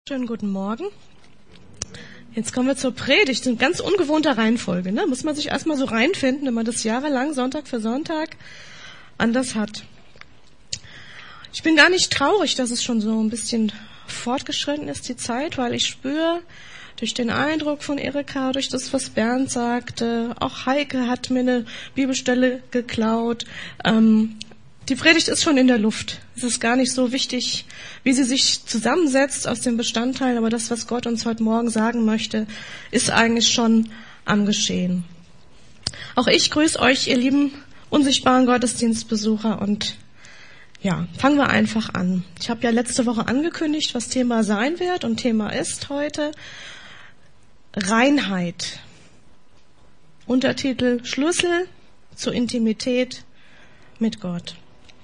Schönen guten Morgen. Jetzt kommen wir zur Predigt. In ganz ungewohnter Reihenfolge, ne? Muss man sich erstmal so reinfinden, wenn man das jahrelang Sonntag für Sonntag anders hat. Ich bin gar nicht traurig, dass es schon so ein bisschen fortgeschritten ist, die Zeit, weil ich spüre, durch den Eindruck von Erika, durch das, was Bernd sagte, auch Heike hat mir eine Bibelstelle geklaut. Die Predigt ist schon in der Luft. Es ist gar nicht so wichtig, wie sie sich zusammensetzt aus den Bestandteilen, aber das, was Gott uns heute Morgen sagen möchte, ist eigentlich schon am Geschehen. Auch ich grüße euch, ihr lieben unsichtbaren Gottesdienstbesucher, und ja, fangen wir einfach an. Ich habe ja letzte Woche angekündigt, was Thema sein wird, und Thema ist heute Reinheit. Untertitel: Schlüssel zur Intimität mit Gott.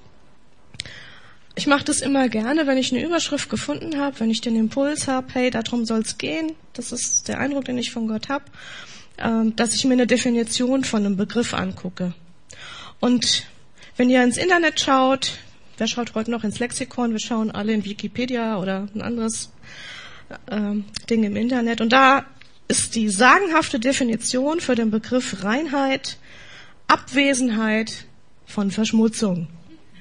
Ich mache das immer gerne, wenn ich eine Überschrift gefunden habe, wenn ich den Impuls habe, hey, darum soll es gehen, das ist der Eindruck, den ich von Gott habe, dass ich mir eine Definition von einem Begriff angucke. Und wenn ihr ins Internet schaut, wer schaut heute noch ins Lexikon? Wir schauen alle in Wikipedia oder ein anderes Ding im Internet. Und da ist die sagenhafte Definition für den Begriff Reinheit: Abwesenheit von Verschmutzung.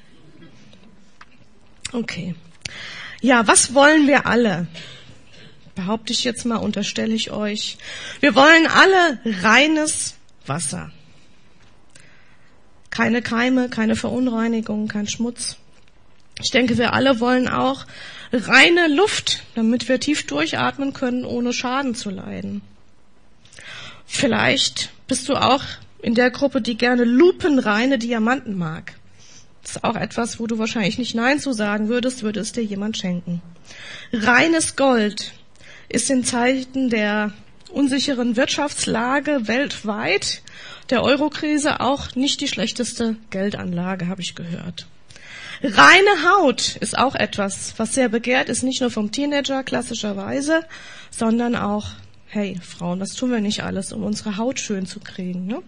Okay. Ja, was wollen wir alle? Behaupte ich jetzt mal, unterstelle ich euch. Wir wollen alle reines Wasser. Keine Keime, keine Verunreinigung, kein Schmutz. Ich denke, wir alle wollen auch reine Luft, damit wir tief durchatmen können, ohne Schaden zu leiden. Vielleicht bist du auch in der Gruppe, die gerne lupenreine Diamanten mag. Das ist auch etwas, wo du wahrscheinlich nicht Nein zu sagen würdest, würde es dir jemand schenken. Reines Gold ist in Zeiten der unsicheren Wirtschaftslage weltweit, der Eurokrise, auch nicht die schlechteste Geldanlage, habe ich gehört. Reine Haut ist auch etwas, was sehr begehrt ist, nicht nur vom Teenager klassischerweise, sondern auch, hey Frauen, was tun wir nicht alles, um unsere Haut schön zu kriegen, ne?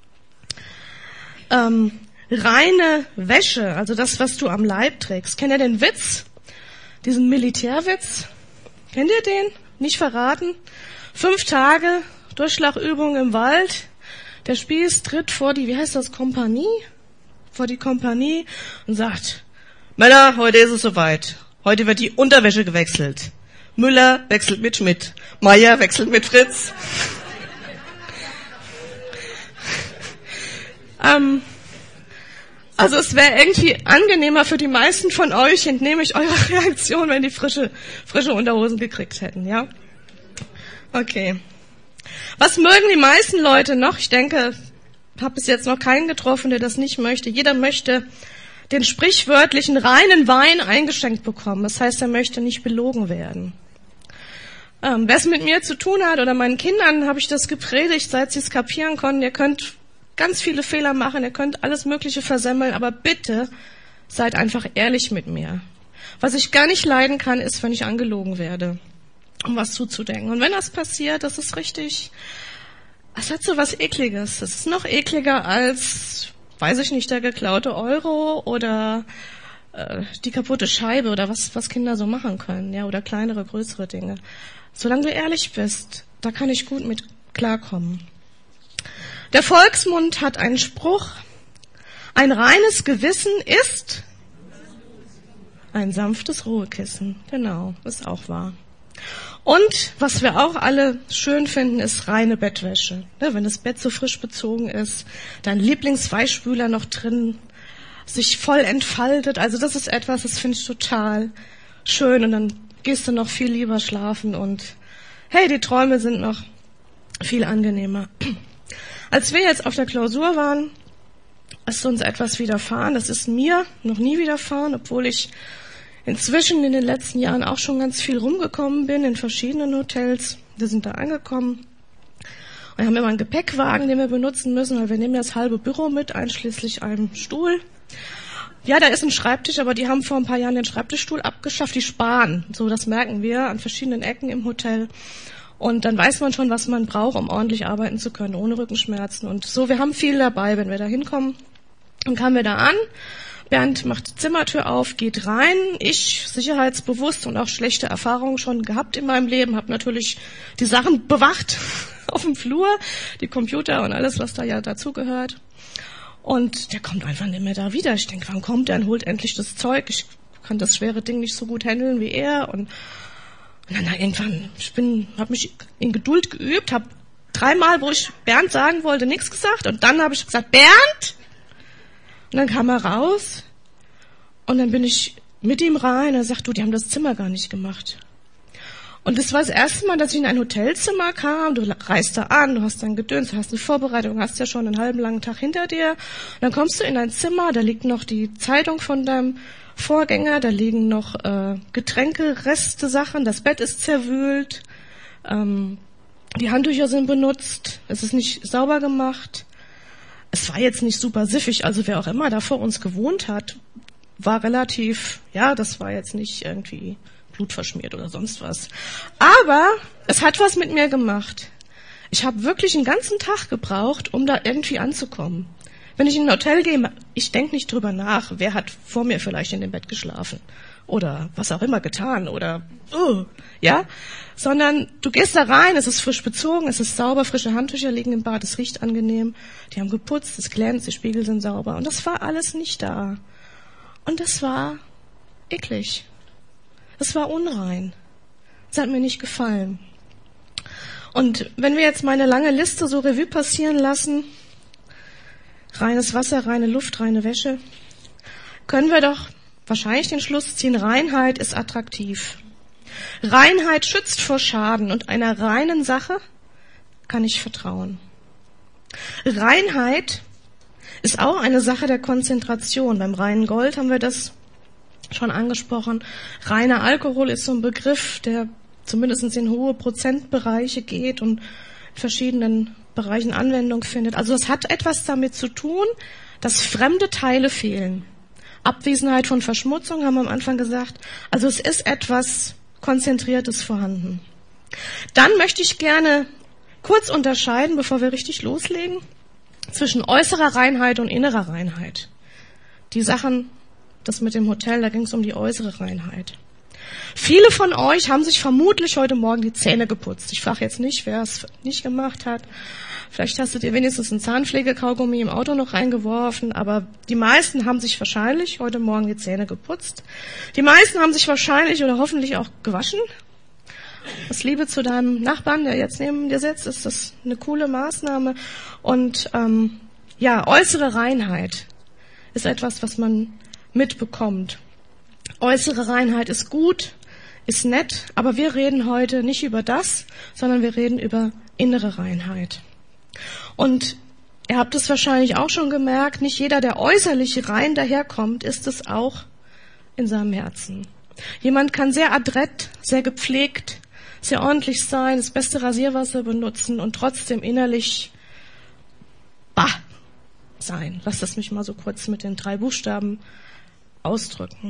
Reine Wäsche, also das, was du am Leib trägst. Kennt ihr den Witz? Diesen Militärwitz? Kennt ihr den? Nicht verraten? 5 Tage Durchschlagübung im Wald. Der Spieß tritt vor die, wie heißt das, Kompanie? Vor die Kompanie und sagt: Männer, heute ist es soweit. Heute wird die Unterwäsche gewechselt. Müller wechselt mit Schmidt. Meier wechselt mit Fritz. Also es wäre irgendwie angenehmer für die meisten von euch, entnehme ich eurer Reaktion, wenn die frische Unterhosen gekriegt hätten, ja? Okay. Was mögen die meisten Leute noch? Ich denke, ich habe bis jetzt noch keinen getroffen, der das nicht möchte. Jeder möchte den sprichwörtlichen reinen Wein eingeschenkt bekommen. Das heißt, er möchte nicht belogen werden. Wer es mit mir zu tun hat oder meinen Kindern, habe ich das gepredigt, seit sie es kapieren konnten: Ihr könnt ganz viele Fehler machen, ihr könnt alles Mögliche versemmeln, aber bitte seid einfach ehrlich mit mir. Was ich gar nicht leiden kann, ist, wenn ich angelogen werde, um was zuzudenken. Und wenn das passiert, das ist richtig, es hat so was Ekliges. Es ist noch ekliger als, weiß ich nicht, der geklaute Euro oder die kaputte Scheibe oder was Kinder so machen können, ja, oder kleinere, größere Dinge. Solange du ehrlich bist, da kann ich gut mit klarkommen. Der Volksmund hat einen Spruch: Ein reines Gewissen ist ein sanftes Ruhekissen. Genau, ist auch wahr. Und was wir auch alle schön finden, ist reine Bettwäsche. Wenn das Bett so frisch bezogen ist, dein Lieblingsweichspüler noch drin, sich voll entfaltet. Also das ist etwas, das finde ich total schön. Und dann gehst du noch viel lieber schlafen und hey, die Träume sind noch viel angenehmer. Als wir jetzt auf der Klausur waren, ist uns etwas widerfahren. Das ist mir noch nie widerfahren, obwohl ich inzwischen in den letzten Jahren auch schon ganz viel rumgekommen bin in verschiedenen Hotels. Wir sind da angekommen und haben immer einen Gepäckwagen, den wir benutzen müssen, weil wir nehmen ja das halbe Büro mit, einschließlich einem Stuhl. Ja, da ist ein Schreibtisch, aber die haben vor ein paar Jahren den Schreibtischstuhl abgeschafft. Die sparen. So, das merken wir an verschiedenen Ecken im Hotel. Und dann weiß man schon, was man braucht, um ordentlich arbeiten zu können, ohne Rückenschmerzen. Und so, wir haben viel dabei, wenn wir da hinkommen. Dann kamen wir da an, Bernd macht die Zimmertür auf, geht rein. Ich, sicherheitsbewusst und auch schlechte Erfahrungen schon gehabt in meinem Leben, habe natürlich die Sachen bewacht auf dem Flur, die Computer und alles, was da ja dazugehört. Und der kommt einfach nicht mehr da wieder. Ich denke, wann kommt er und holt endlich das Zeug? Ich kann das schwere Ding nicht so gut handeln wie er. Und dann irgendwann, habe mich in Geduld geübt, habe 3-mal, wo ich Bernd sagen wollte, nichts gesagt. Und dann habe ich gesagt, Bernd! Und dann kam er raus. Und dann bin ich mit ihm rein. Und er sagt, du, die haben das Zimmer gar nicht gemacht. Und das war das erste Mal, dass ich in ein Hotelzimmer kam. Du reist da an, du hast dann Gedöns, du hast eine Vorbereitung, hast ja schon einen halben langen Tag hinter dir. Und dann kommst du in ein Zimmer, da liegt noch die Zeitung von deinem Vorgänger, da liegen noch Getränke, Reste, Sachen, das Bett ist zerwühlt, die Handtücher sind benutzt, es ist nicht sauber gemacht. Es war jetzt nicht super siffig, also wer auch immer da vor uns gewohnt hat, war relativ, ja, das war jetzt nicht irgendwie blutverschmiert oder sonst was. Aber es hat was mit mir gemacht. Ich habe wirklich einen ganzen Tag gebraucht, um da irgendwie anzukommen. Wenn ich in ein Hotel gehe, ich denke nicht drüber nach, wer hat vor mir vielleicht in dem Bett geschlafen oder was auch immer getan oder ja, sondern du gehst da rein, es ist frisch bezogen, es ist sauber, frische Handtücher liegen im Bad, es riecht angenehm, die haben geputzt, es glänzt, die Spiegel sind sauber und das war alles nicht da. Und das war eklig. Es war unrein. Es hat mir nicht gefallen. Und wenn wir jetzt meine lange Liste so Revue passieren lassen, reines Wasser, reine Luft, reine Wäsche, können wir doch wahrscheinlich den Schluss ziehen, Reinheit ist attraktiv. Reinheit schützt vor Schaden und einer reinen Sache kann ich vertrauen. Reinheit ist auch eine Sache der Konzentration. Beim reinen Gold haben wir das schon angesprochen. Reiner Alkohol ist so ein Begriff, der zumindest in hohe Prozentbereiche geht und in verschiedenen Bereichen Anwendung findet. Also es hat etwas damit zu tun, dass fremde Teile fehlen. Abwesenheit von Verschmutzung haben wir am Anfang gesagt. Also es ist etwas Konzentriertes vorhanden. Dann möchte ich gerne kurz unterscheiden, bevor wir richtig loslegen, zwischen äußerer Reinheit und innerer Reinheit. Die Sachen, das mit dem Hotel, da ging es um die äußere Reinheit. Viele von euch haben sich vermutlich heute Morgen die Zähne geputzt. Ich frage jetzt nicht, wer es nicht gemacht hat. Vielleicht hast du dir wenigstens ein Zahnpflegekaugummi im Auto noch reingeworfen, aber die meisten haben sich wahrscheinlich heute Morgen die Zähne geputzt. Die meisten haben sich wahrscheinlich oder hoffentlich auch gewaschen. Aus Liebe zu deinem Nachbarn, der jetzt neben dir sitzt, ist das eine coole Maßnahme. Und äußere Reinheit ist etwas, was man mitbekommt. Äußere Reinheit ist gut, ist nett, aber wir reden heute nicht über das, sondern wir reden über innere Reinheit. Und ihr habt es wahrscheinlich auch schon gemerkt, nicht jeder, der äußerlich rein daherkommt, ist es auch in seinem Herzen. Jemand kann sehr adrett, sehr gepflegt, sehr ordentlich sein, das beste Rasierwasser benutzen und trotzdem innerlich sein. Lass das mich mal so kurz mit den 3 Buchstaben ausdrücken.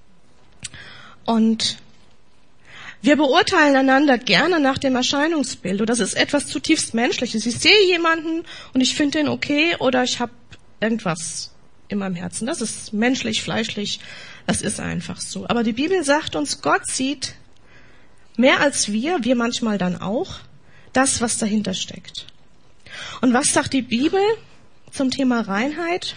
Und wir beurteilen einander gerne nach dem Erscheinungsbild. Und das ist etwas zutiefst Menschliches. Ich sehe jemanden und ich finde ihn okay oder ich habe irgendwas in meinem Herzen. Das ist menschlich, fleischlich. Das ist einfach so. Aber die Bibel sagt uns, Gott sieht mehr als wir manchmal dann auch, das, was dahinter steckt. Und was sagt die Bibel zum Thema Reinheit?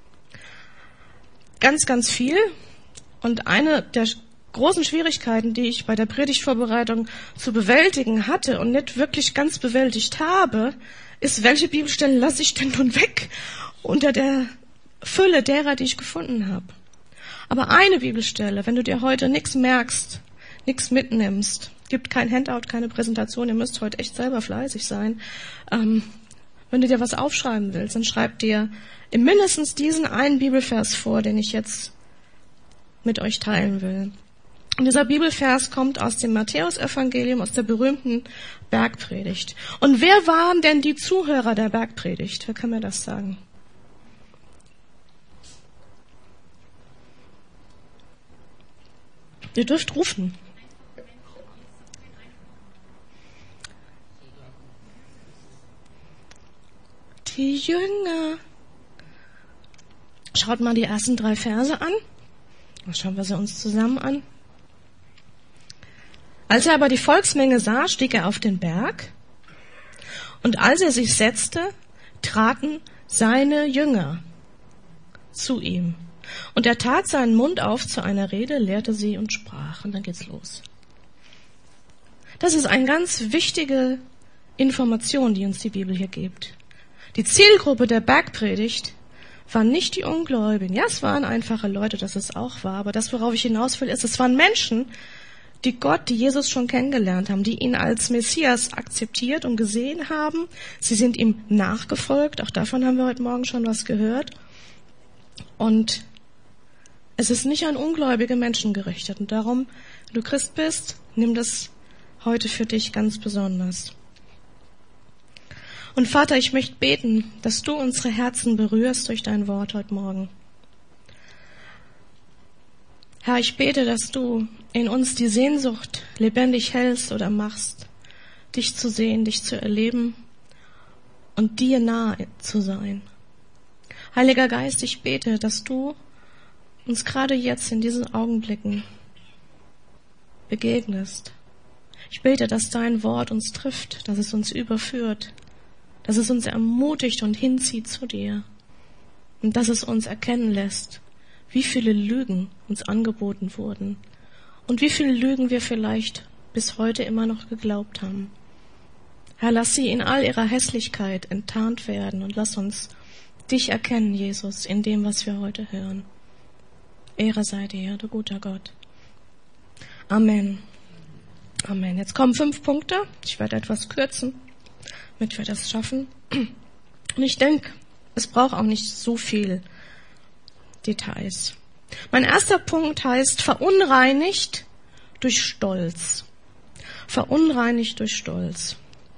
Ganz, ganz viel. Und eine der großen Schwierigkeiten, die ich bei der Predigtvorbereitung zu bewältigen hatte und nicht wirklich ganz bewältigt habe, ist, welche Bibelstellen lasse ich denn nun weg unter der Fülle derer, die ich gefunden habe. Aber eine Bibelstelle, wenn du dir heute nichts merkst, nichts mitnimmst, gibt kein Handout, keine Präsentation, ihr müsst heute echt selber fleißig sein. Wenn du dir was aufschreiben willst, dann schreib dir mindestens diesen einen Bibelvers vor, den ich jetzt mit euch teilen will. Und dieser Bibelvers kommt aus dem Matthäusevangelium, aus der berühmten Bergpredigt. Und wer waren denn die Zuhörer der Bergpredigt? Wer kann mir das sagen? Ihr dürft rufen. Die Jünger. Schaut mal die ersten 3 Verse an. Dann schauen wir sie uns zusammen an. Als er aber die Volksmenge sah, stieg er auf den Berg. Und als er sich setzte, traten seine Jünger zu ihm. Und er tat seinen Mund auf zu einer Rede, lehrte sie und sprach. Und dann geht's los. Das ist eine ganz wichtige Information, die uns die Bibel hier gibt. Die Zielgruppe der Bergpredigt waren nicht die Ungläubigen. Ja, es waren einfache Leute, das es auch war. Aber das, worauf ich hinaus will, ist, es waren Menschen, die Jesus schon kennengelernt haben, die ihn als Messias akzeptiert und gesehen haben. Sie sind ihm nachgefolgt. Auch davon haben wir heute Morgen schon was gehört. Und es ist nicht an ungläubige Menschen gerichtet. Und darum, wenn du Christ bist, nimm das heute für dich ganz besonders. Und Vater, ich möchte beten, dass du unsere Herzen berührst durch dein Wort heute Morgen. Herr, ich bete, dass du in uns die Sehnsucht lebendig hältst oder machst, dich zu sehen, dich zu erleben und dir nahe zu sein. Heiliger Geist, ich bete, dass du uns gerade jetzt in diesen Augenblicken begegnest. Ich bete, dass dein Wort uns trifft, dass es uns überführt, dass es uns ermutigt und hinzieht zu dir und dass es uns erkennen lässt, wie viele Lügen uns angeboten wurden und wie viele Lügen wir vielleicht bis heute immer noch geglaubt haben. Herr, lass sie in all ihrer Hässlichkeit enttarnt werden und lass uns dich erkennen, Jesus, in dem, was wir heute hören. Ehre sei dir, du guter Gott. Amen. Amen. Jetzt kommen 5 Punkte. Ich werde etwas kürzen, damit wir das schaffen. Und ich denke, es braucht auch nicht so viel Details. Mein erster Punkt heißt verunreinigt durch Stolz. Verunreinigt durch Stolz.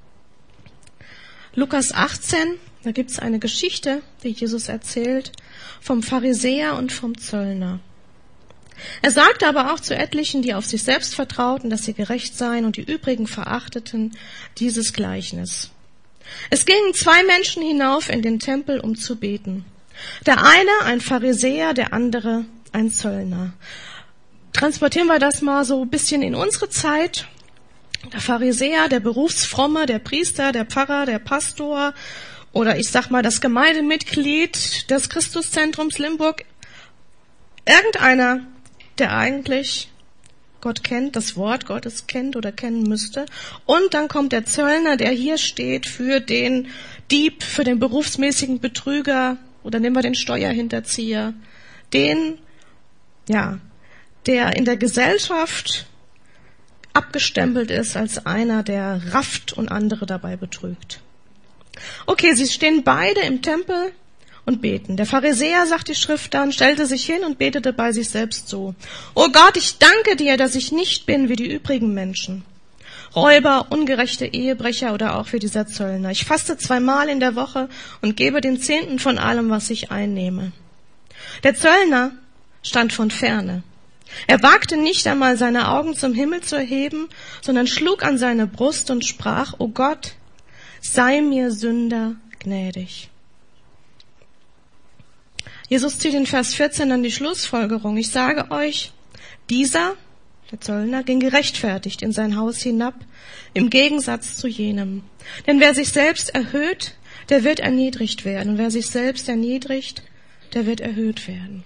Lukas 18, da gibt es eine Geschichte, die Jesus erzählt, vom Pharisäer und vom Zöllner. Er sagte aber auch zu etlichen, die auf sich selbst vertrauten, dass sie gerecht seien, und die übrigen verachteten dieses Gleichnis. Es gingen 2 Menschen hinauf in den Tempel, um zu beten. Der eine ein Pharisäer, der andere ein Zöllner. Transportieren wir das mal so ein bisschen in unsere Zeit. Der Pharisäer, der Berufsfromme, der Priester, der Pfarrer, der Pastor oder ich sag mal das Gemeindemitglied des Christuszentrums Limburg. Irgendeiner, der eigentlich Gott kennt, das Wort Gottes kennt oder kennen müsste. Und dann kommt der Zöllner, der hier steht für den Dieb, für den berufsmäßigen Betrüger oder nehmen wir den Steuerhinterzieher, der in der Gesellschaft abgestempelt ist als einer, der rafft und andere dabei betrügt. Okay, sie stehen beide im Tempel und beten. Der Pharisäer, sagt die Schrift dann, stellte sich hin und betete bei sich selbst so: O Gott, ich danke dir, dass ich nicht bin wie die übrigen Menschen, Räuber, ungerechte Ehebrecher oder auch wie dieser Zöllner. Ich faste 2-mal in der Woche und gebe den 10. von allem, was ich einnehme. Der Zöllner stand von ferne. Er wagte nicht einmal, seine Augen zum Himmel zu erheben, sondern schlug an seine Brust und sprach: O Gott, sei mir Sünder gnädig. Jesus zieht in Vers 14 dann die Schlussfolgerung: Ich sage euch, dieser, der Zöllner, ging gerechtfertigt in sein Haus hinab, im Gegensatz zu jenem. Denn wer sich selbst erhöht, der wird erniedrigt werden. Und wer sich selbst erniedrigt, der wird erhöht werden.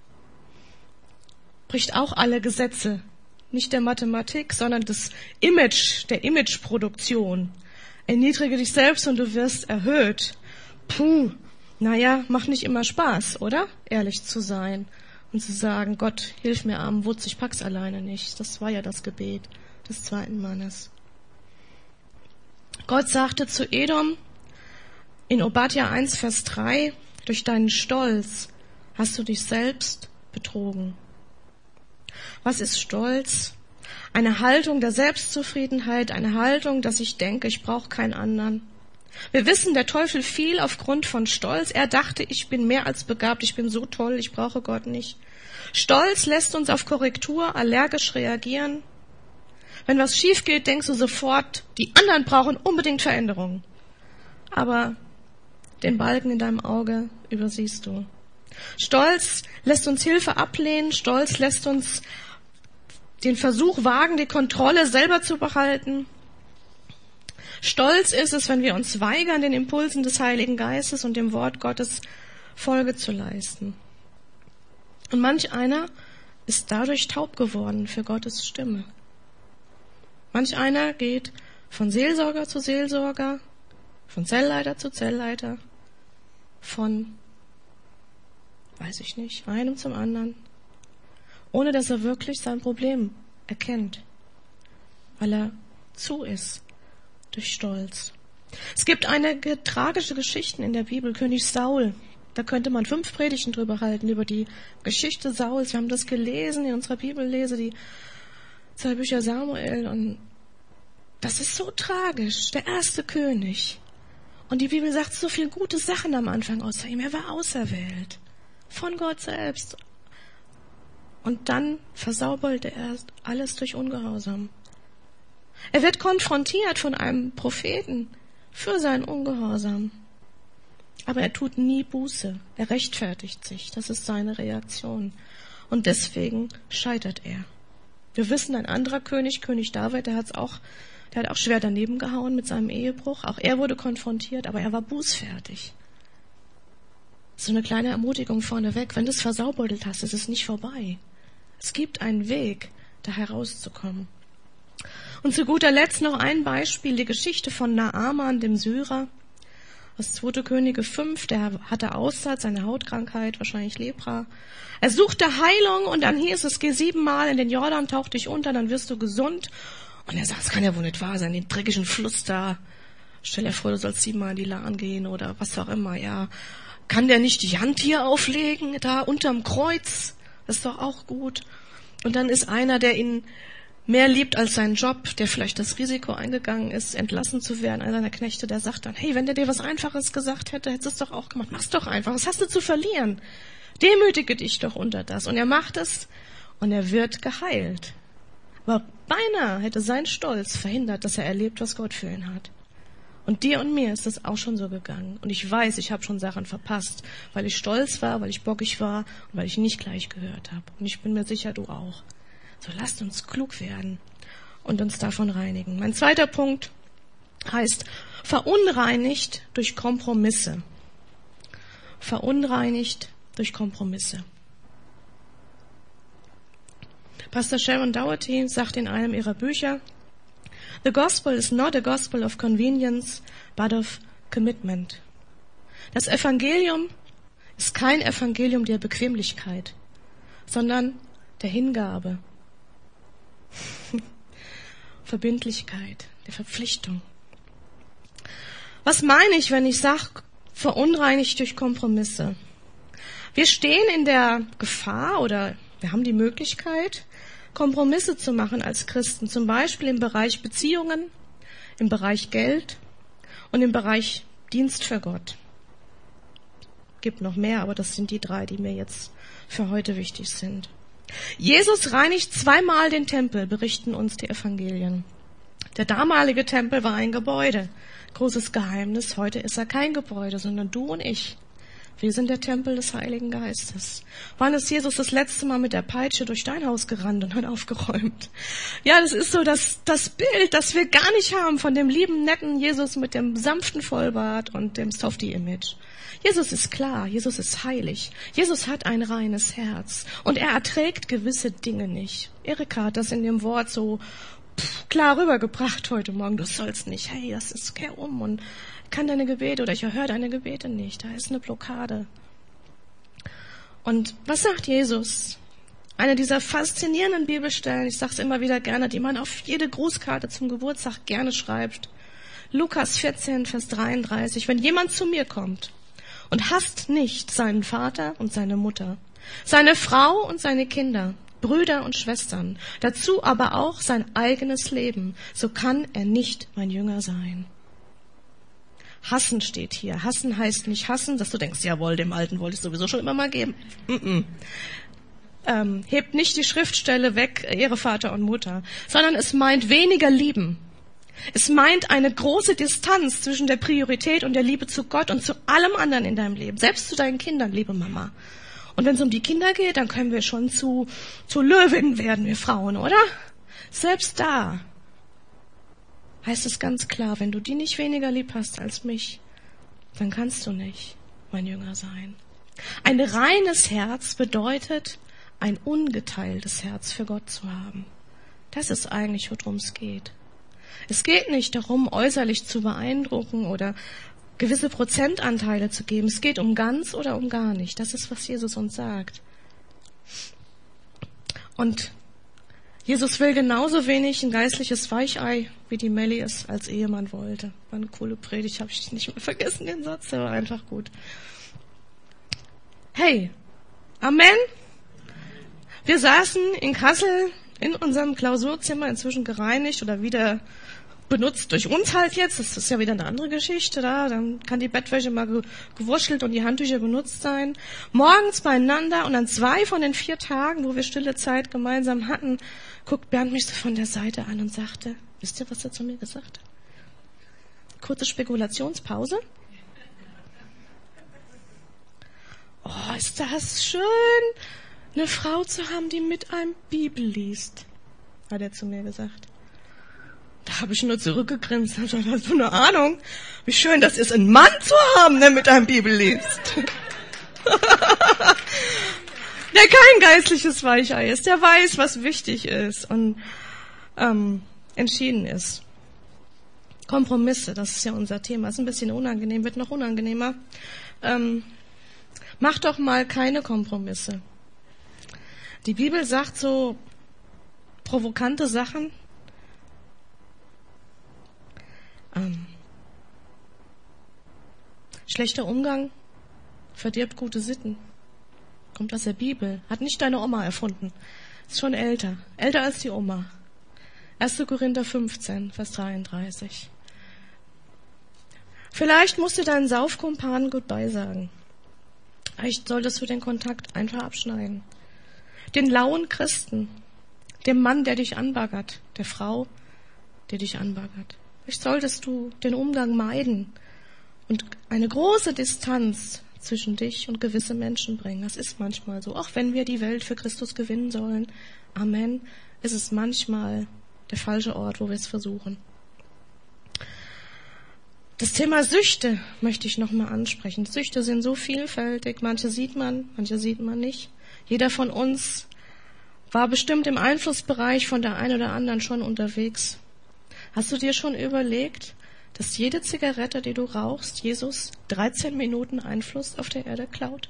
Bricht auch alle Gesetze, nicht der Mathematik, sondern des Image, der Imageproduktion. Erniedrige dich selbst und du wirst erhöht. Macht nicht immer Spaß, oder? Ehrlich zu sein und zu sagen: Gott, hilf mir, armen Wutz, ich pack's alleine nicht. Das war ja das Gebet des zweiten Mannes. Gott sagte zu Edom in Obadja 1, Vers 3, durch deinen Stolz hast du dich selbst betrogen. Was ist Stolz? Eine Haltung der Selbstzufriedenheit, eine Haltung, dass ich denke, ich brauche keinen anderen. Wir wissen, der Teufel fiel aufgrund von Stolz. Er dachte, ich bin mehr als begabt, ich bin so toll, ich brauche Gott nicht. Stolz lässt uns auf Korrektur allergisch reagieren. Wenn was schief geht, denkst du sofort, die anderen brauchen unbedingt Veränderung. Aber den Balken in deinem Auge übersiehst du. Stolz lässt uns Hilfe ablehnen. Stolz lässt uns den Versuch wagen, die Kontrolle selber zu behalten. Stolz ist es, wenn wir uns weigern, den Impulsen des Heiligen Geistes und dem Wort Gottes Folge zu leisten. Und manch einer ist dadurch taub geworden für Gottes Stimme. Manch einer geht von Seelsorger zu Seelsorger, von Zellleiter zu Zellleiter, von, weiß ich nicht, einem zum anderen, ohne dass er wirklich sein Problem erkennt, weil er zu ist durch Stolz. Es gibt einige tragische Geschichten in der Bibel. König Saul, da könnte man 5 Predigten drüber halten, über die Geschichte Sauls. Wir haben das gelesen in unserer Bibellese, die 2 Bücher Samuel, und das ist so tragisch. Der erste König. Und die Bibel sagt so viele gute Sachen am Anfang außer ihm. Er war auserwählt. Von Gott selbst. Und dann versaubelte er alles durch Ungehorsam. Er wird konfrontiert von einem Propheten für seinen Ungehorsam. Aber er tut nie Buße. Er rechtfertigt sich. Das ist seine Reaktion. Und deswegen scheitert er. Wir wissen, ein anderer König, König David, der hat auch schwer daneben gehauen mit seinem Ehebruch. Auch er wurde konfrontiert, aber er war bußfertig. So eine kleine Ermutigung vorneweg. Wenn du es versaubeutelt hast, ist es nicht vorbei. Es gibt einen Weg, da herauszukommen. Und zu guter Letzt noch ein Beispiel, die Geschichte von Naaman, dem Syrer, aus 2. Könige 5, der hatte Aussatz, eine Hautkrankheit, wahrscheinlich Lepra. Er suchte Heilung und dann hieß es, geh 7-mal in den Jordan, tauch dich unter, dann wirst du gesund. Und er sagt, das kann ja wohl nicht wahr sein, den dreckigen Fluss da. Stell dir vor, du sollst 7-mal in die Lahn gehen oder was auch immer, ja. Kann der nicht die Hand hier auflegen, da unterm Kreuz? Das ist doch auch gut. Und dann ist einer, der ihn mehr liebt als seinen Job, der vielleicht das Risiko eingegangen ist, entlassen zu werden, einer seiner Knechte, der sagt dann, hey, wenn der dir was Einfaches gesagt hätte, hättest du es doch auch gemacht. Mach's doch einfach, was hast du zu verlieren? Demütige dich doch unter das. Und er macht es und er wird geheilt. Aber beinahe hätte sein Stolz verhindert, dass er erlebt, was Gott für ihn hat. Und dir und mir ist das auch schon so gegangen. Und ich weiß, ich habe schon Sachen verpasst, weil ich stolz war, weil ich bockig war und weil ich nicht gleich gehört habe. Und ich bin mir sicher, du auch. So, lasst uns klug werden und uns davon reinigen. Mein zweiter Punkt heißt, verunreinigt durch Kompromisse. Verunreinigt durch Kompromisse. Pastor Sharon Daugherty sagt in einem ihrer Bücher, The gospel is not a gospel of convenience, but of commitment. Das Evangelium ist kein Evangelium der Bequemlichkeit, sondern der Hingabe, Verbindlichkeit, der Verpflichtung. Was meine ich, wenn ich sage, verunreinigt durch Kompromisse? Wir stehen in der Gefahr oder wir haben die Möglichkeit, Kompromisse zu machen als Christen, zum Beispiel im Bereich Beziehungen, im Bereich Geld und im Bereich Dienst für Gott. Gibt noch mehr, aber das sind die 3, die mir jetzt für heute wichtig sind. Jesus reinigt 2-mal den Tempel, berichten uns die Evangelien. Der damalige Tempel war ein Gebäude. Großes Geheimnis, heute ist er kein Gebäude, sondern du und ich. Wir sind der Tempel des Heiligen Geistes. Wann ist Jesus das letzte Mal mit der Peitsche durch dein Haus gerannt und hat aufgeräumt? Ja, das ist so das Bild, das wir gar nicht haben von dem lieben, netten Jesus mit dem sanften Vollbart und dem Softie-Image. Jesus ist klar, Jesus ist heilig. Jesus hat ein reines Herz und er erträgt gewisse Dinge nicht. Erika hat das in dem Wort so klar rübergebracht heute Morgen. Du sollst nicht, hey, das ist, kehr um und kann deine Gebete oder ich höre deine Gebete nicht. Da ist eine Blockade. Und was sagt Jesus? Eine dieser faszinierenden Bibelstellen, ich sage es immer wieder gerne, die man auf jede Grußkarte zum Geburtstag gerne schreibt. Lukas 14, Vers 33. Wenn jemand zu mir kommt und hasst nicht seinen Vater und seine Mutter, seine Frau und seine Kinder, Brüder und Schwestern, dazu aber auch sein eigenes Leben, so kann er nicht mein Jünger sein. Hassen steht hier. Hassen heißt nicht hassen, dass du denkst, jawohl, dem Alten wollte ich sowieso schon immer mal geben. Hebt nicht die Schriftstelle weg, Ehre Vater und Mutter, sondern es meint weniger lieben. Es meint eine große Distanz zwischen der Priorität und der Liebe zu Gott und zu allem anderen in deinem Leben. Selbst zu deinen Kindern, liebe Mama. Und wenn es um die Kinder geht, dann können wir schon zu Löwinnen werden, wir Frauen, oder? Selbst da heißt es ganz klar, wenn du die nicht weniger lieb hast als mich, dann kannst du nicht mein Jünger sein. Ein reines Herz bedeutet, ein ungeteiltes Herz für Gott zu haben. Das ist eigentlich, worum es geht. Es geht nicht darum, äußerlich zu beeindrucken oder gewisse Prozentanteile zu geben. Es geht um ganz oder um gar nicht. Das ist, was Jesus uns sagt. Und Jesus will genauso wenig ein geistliches Weichei, wie die Melli es als Ehemann wollte. War eine coole Predigt, habe ich nicht mehr vergessen, den Satz, der war einfach gut. Hey, Amen. Wir saßen in Kassel in unserem Klausurzimmer, inzwischen gereinigt oder wieder benutzt durch uns halt jetzt. Das ist ja wieder eine andere Geschichte da. Dann kann die Bettwäsche mal gewurschtelt und die Handtücher benutzt sein. Morgens beieinander und an 2 von den 4 Tagen, wo wir stille Zeit gemeinsam hatten, guckt Bernd mich so von der Seite an und sagte, wisst ihr, was er zu mir gesagt hat? Kurze Spekulationspause. Oh, ist das schön, eine Frau zu haben, die mit einem Bibel liest, hat er zu mir gesagt. Da habe ich nur zurückgegrinst und gesagt, hast du eine Ahnung, wie schön das ist, einen Mann zu haben, der mit einem Bibel liest. Der kein geistliches Weichei ist, der weiß, was wichtig ist und entschieden ist. Kompromisse, das ist ja unser Thema, ist ein bisschen unangenehm, wird noch unangenehmer. Mach doch mal keine Kompromisse. Die Bibel sagt so provokante Sachen. Schlechter Umgang verdirbt gute Sitten. Kommt aus der Bibel. Hat nicht deine Oma erfunden. Ist schon älter. Älter als die Oma. 1. Korinther 15, Vers 33. Vielleicht musst du deinen Saufkumpanen Goodbye sagen. Vielleicht solltest du den Kontakt einfach abschneiden. Den lauen Christen, dem Mann, der dich anbaggert, der Frau, die dich anbaggert. Vielleicht solltest du den Umgang meiden und eine große Distanz zwischen dich und gewisse Menschen bringen. Das ist manchmal so. Auch wenn wir die Welt für Christus gewinnen sollen, Amen, ist es manchmal der falsche Ort, wo wir es versuchen. Das Thema Süchte möchte ich nochmal ansprechen. Süchte sind so vielfältig. Manche sieht man nicht. Jeder von uns war bestimmt im Einflussbereich von der einen oder anderen schon unterwegs. Hast du dir schon überlegt, dass jede Zigarette, die du rauchst, Jesus 13 Minuten Einfluss auf der Erde klaut?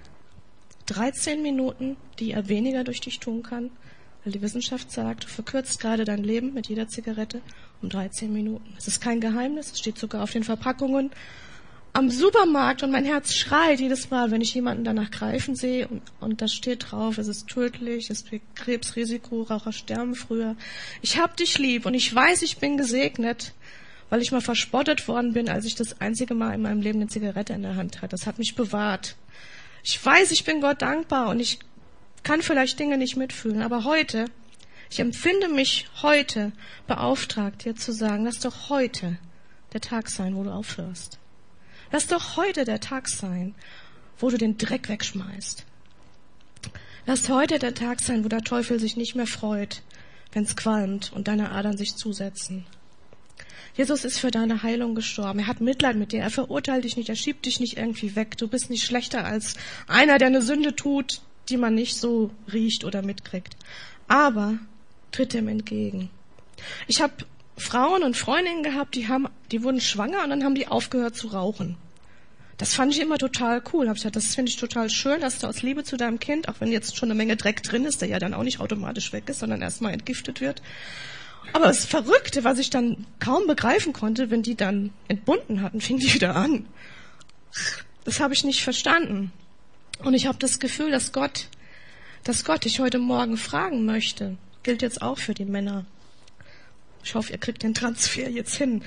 13 Minuten, die er weniger durch dich tun kann, weil die Wissenschaft sagt, du verkürzt gerade dein Leben mit jeder Zigarette um 13 Minuten. Es ist kein Geheimnis, es steht sogar auf den Verpackungen am Supermarkt und mein Herz schreit jedes Mal, wenn ich jemanden danach greifen sehe und da steht drauf, es ist tödlich, es ist Krebsrisiko, Raucher sterben früher. Ich hab dich lieb und ich weiß, ich bin gesegnet, weil ich mal verspottet worden bin, als ich das einzige Mal in meinem Leben eine Zigarette in der Hand hatte. Das hat mich bewahrt. Ich weiß, ich bin Gott dankbar und ich kann vielleicht Dinge nicht mitfühlen, aber heute, ich empfinde mich heute beauftragt, dir zu sagen, lass doch heute der Tag sein, wo du aufhörst. Lass doch heute der Tag sein, wo du den Dreck wegschmeißt. Lass heute der Tag sein, wo der Teufel sich nicht mehr freut, wenn es qualmt und deine Adern sich zusetzen. Jesus ist für deine Heilung gestorben. Er hat Mitleid mit dir. Er verurteilt dich nicht. Er schiebt dich nicht irgendwie weg. Du bist nicht schlechter als einer, der eine Sünde tut, die man nicht so riecht oder mitkriegt. Aber tritt ihm entgegen. Ich habe Frauen und Freundinnen gehabt, die wurden schwanger und dann haben die aufgehört zu rauchen. Das fand ich immer total cool. Hab ich gesagt, das finde ich total schön, dass du aus Liebe zu deinem Kind, auch wenn jetzt schon eine Menge Dreck drin ist, der ja dann auch nicht automatisch weg ist, sondern erstmal entgiftet wird. Aber das Verrückte, was ich dann kaum begreifen konnte, wenn die dann entbunden hatten, fing die wieder an. Das habe ich nicht verstanden. Und ich habe das Gefühl, dass Gott dich heute Morgen fragen möchte. Gilt jetzt auch für die Männer. Ich hoffe, ihr kriegt den Transfer jetzt hin.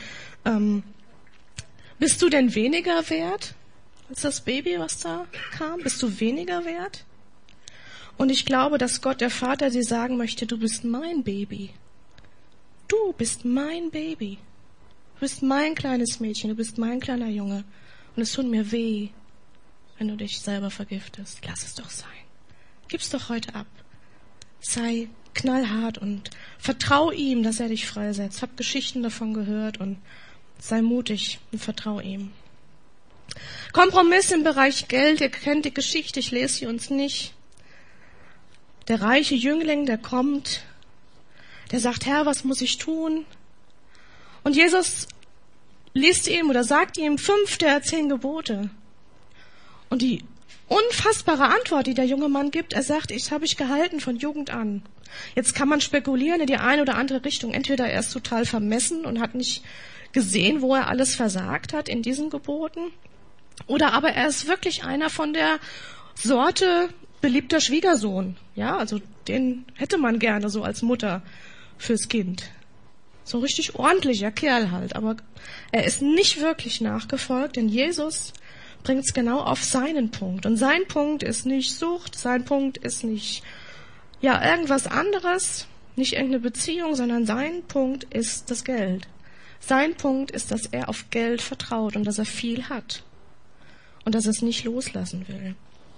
Bist du denn weniger wert als das Baby, was da kam? Bist du weniger wert? Und ich glaube, dass Gott, der Vater, dir sagen möchte, du bist mein Baby. Du bist mein Baby. Du bist mein kleines Mädchen, du bist mein kleiner Junge. Und es tut mir weh, wenn du dich selber vergiftest. Lass es doch sein. Gib's doch heute ab. Sei knallhart und vertrau ihm, dass er dich freisetzt. Hab Geschichten davon gehört und sei mutig und vertrau ihm. Kompromiss im Bereich Geld. Ihr kennt die Geschichte, ich lese sie uns nicht. Der reiche Jüngling, der kommt, der sagt, Herr, was muss ich tun? Und Jesus liest ihm oder sagt ihm 5 der 10 Gebote. Und die unfassbare Antwort, die der junge Mann gibt, er sagt, ich habe ich gehalten von Jugend an. Jetzt kann man spekulieren in die eine oder andere Richtung. Entweder er ist total vermessen und hat nicht gesehen, wo er alles versagt hat in diesen Geboten. Oder aber er ist wirklich einer von der Sorte beliebter Schwiegersohn. Ja, also den hätte man gerne so als Mutter fürs Kind. So ein richtig ordentlicher Kerl halt. Aber er ist nicht wirklich nachgefolgt, denn Jesus bringt es genau auf seinen Punkt. Und sein Punkt ist nicht Sucht, sein Punkt ist nicht irgendwas anderes, nicht irgendeine Beziehung, sondern sein Punkt ist das Geld. Sein Punkt ist, dass er auf Geld vertraut und dass er viel hat und dass er es nicht loslassen will.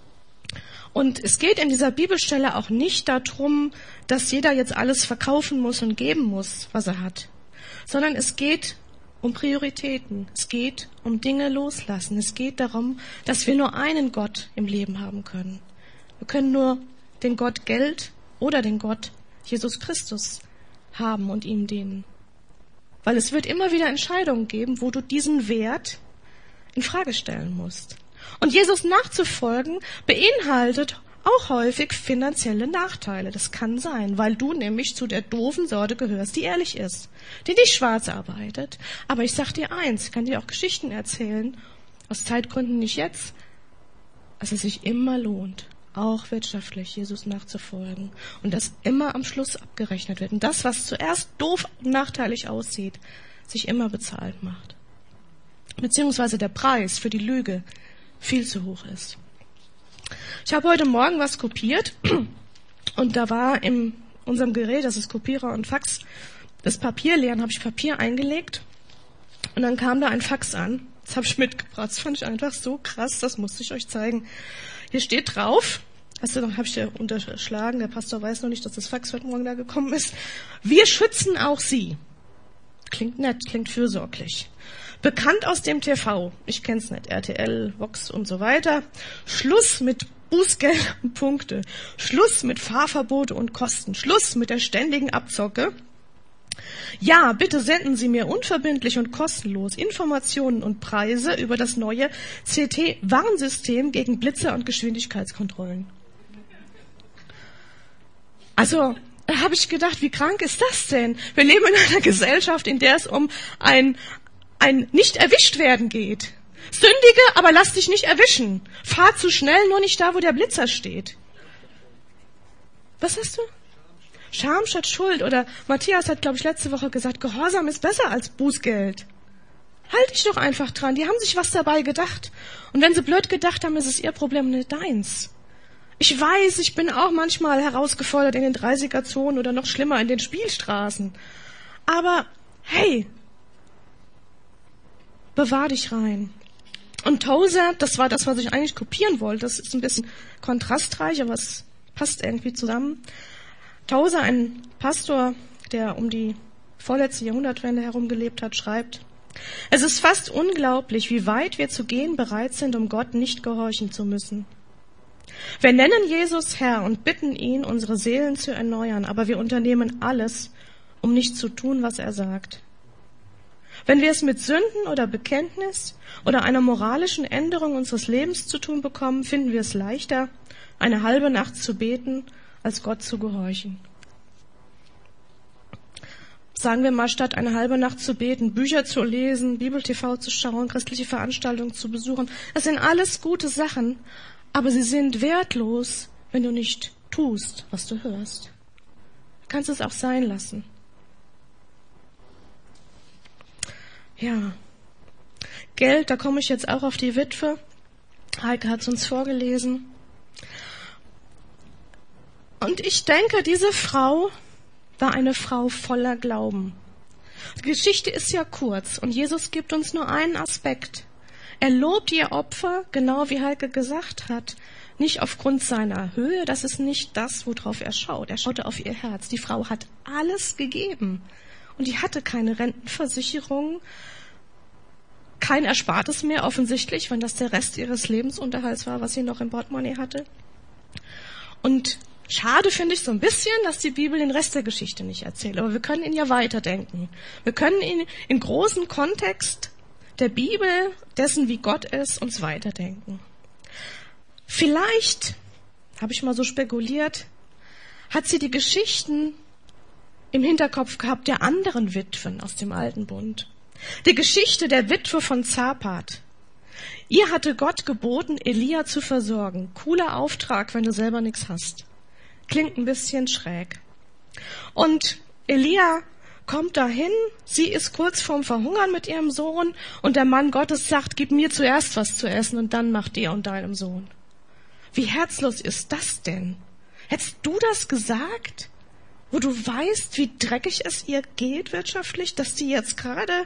Und es geht in dieser Bibelstelle auch nicht darum, dass jeder jetzt alles verkaufen muss und geben muss, was er hat, sondern es geht um Prioritäten. Es geht um Dinge loslassen. Es geht darum, dass wir nur einen Gott im Leben haben können. Wir können nur den Gott Geld oder den Gott Jesus Christus haben und ihm dienen. Weil es wird immer wieder Entscheidungen geben, wo du diesen Wert in Frage stellen musst. Und Jesus nachzufolgen beinhaltet auch häufig finanzielle Nachteile. Das kann sein, weil du nämlich zu der doofen Sorte gehörst, die ehrlich ist, die nicht schwarz arbeitet. Aber ich sag dir eins, ich kann dir auch Geschichten erzählen, aus Zeitgründen nicht jetzt, dass es sich immer lohnt, auch wirtschaftlich Jesus nachzufolgen und dass immer am Schluss abgerechnet wird. Und das, was zuerst doof und nachteilig aussieht, sich immer bezahlt macht. Beziehungsweise der Preis für die Lüge viel zu hoch ist. Ich habe heute Morgen was kopiert und da war in unserem Gerät, das ist Kopierer und Fax, das Papier leer, dann habe ich Papier eingelegt und dann kam da ein Fax an. Das habe ich mitgebracht. Das fand ich einfach so krass, das musste ich euch zeigen. Hier steht drauf, habe ich dir unterschlagen, der Pastor weiß noch nicht, dass das Fax heute Morgen da gekommen ist. Wir schützen auch Sie. Klingt nett, klingt fürsorglich. Bekannt aus dem TV, ich kenn's nicht, RTL, Vox und so weiter. Schluss mit Bußgeld und Punkte. Schluss mit Fahrverbote und Kosten. Schluss mit der ständigen Abzocke. Ja, bitte senden Sie mir unverbindlich und kostenlos Informationen und Preise über das neue CT-Warnsystem gegen Blitzer und Geschwindigkeitskontrollen. Also, da habe ich gedacht, wie krank ist das denn? Wir leben in einer Gesellschaft, in der es um ein nicht erwischt werden geht. Sündige, aber lass dich nicht erwischen. Fahr zu schnell, nur nicht da, wo der Blitzer steht. Was hast du? Scham statt Schuld. Oder Matthias hat, glaube ich, letzte Woche gesagt, Gehorsam ist besser als Bußgeld. Halt dich doch einfach dran. Die haben sich was dabei gedacht. Und wenn sie blöd gedacht haben, ist es ihr Problem, nicht deins. Ich weiß, ich bin auch manchmal herausgefordert in den 30er-Zonen oder noch schlimmer in den Spielstraßen. Aber hey, bewahr dich rein. Und Tozer, das war das, was ich eigentlich kopieren wollte. Das ist ein bisschen kontrastreich, aber es passt irgendwie zusammen. Tozer, ein Pastor, der um die vorletzte Jahrhundertwende herum gelebt hat, schreibt, es ist fast unglaublich, wie weit wir zu gehen bereit sind, um Gott nicht gehorchen zu müssen. Wir nennen Jesus Herr und bitten ihn, unsere Seelen zu erneuern, aber wir unternehmen alles, um nicht zu tun, was er sagt. Wenn wir es mit Sünden oder Bekenntnis oder einer moralischen Änderung unseres Lebens zu tun bekommen, finden wir es leichter, eine halbe Nacht zu beten, als Gott zu gehorchen. Sagen wir mal, statt eine halbe Nacht zu beten, Bücher zu lesen, Bibel-TV zu schauen, christliche Veranstaltungen zu besuchen, das sind alles gute Sachen, aber sie sind wertlos, wenn du nicht tust, was du hörst. Du kannst es auch sein lassen. Ja, Geld, da komme ich jetzt auch auf die Witwe. Heike hat es uns vorgelesen. Und ich denke, diese Frau war eine Frau voller Glauben. Die Geschichte ist ja kurz und Jesus gibt uns nur einen Aspekt. Er lobt ihr Opfer, genau wie Heike gesagt hat, nicht aufgrund seiner Höhe, das ist nicht das, worauf er schaut. Er schaute auf ihr Herz. Die Frau hat alles gegeben und die hatte keine Rentenversicherung, kein Erspartes mehr offensichtlich, wenn das der Rest ihres Lebensunterhalts war, was sie noch im Portemonnaie hatte. Und schade finde ich so ein bisschen, dass die Bibel den Rest der Geschichte nicht erzählt. Aber wir können ihn ja weiterdenken. Wir können ihn im großen Kontext der Bibel, dessen wie Gott ist, uns weiterdenken. Vielleicht, habe ich mal so spekuliert, hat sie die Geschichten im Hinterkopf gehabt der anderen Witwen aus dem Alten Bund. Die Geschichte der Witwe von Zapat. Ihr hatte Gott geboten, Elia zu versorgen. Cooler Auftrag, wenn du selber nichts hast. Klingt ein bisschen schräg. Und Elia kommt dahin, sie ist kurz vorm Verhungern mit ihrem Sohn und der Mann Gottes sagt, gib mir zuerst was zu essen und dann mach dir und deinem Sohn. Wie herzlos ist das denn? Hättest du das gesagt, wo du weißt, wie dreckig es ihr geht wirtschaftlich, dass die jetzt gerade...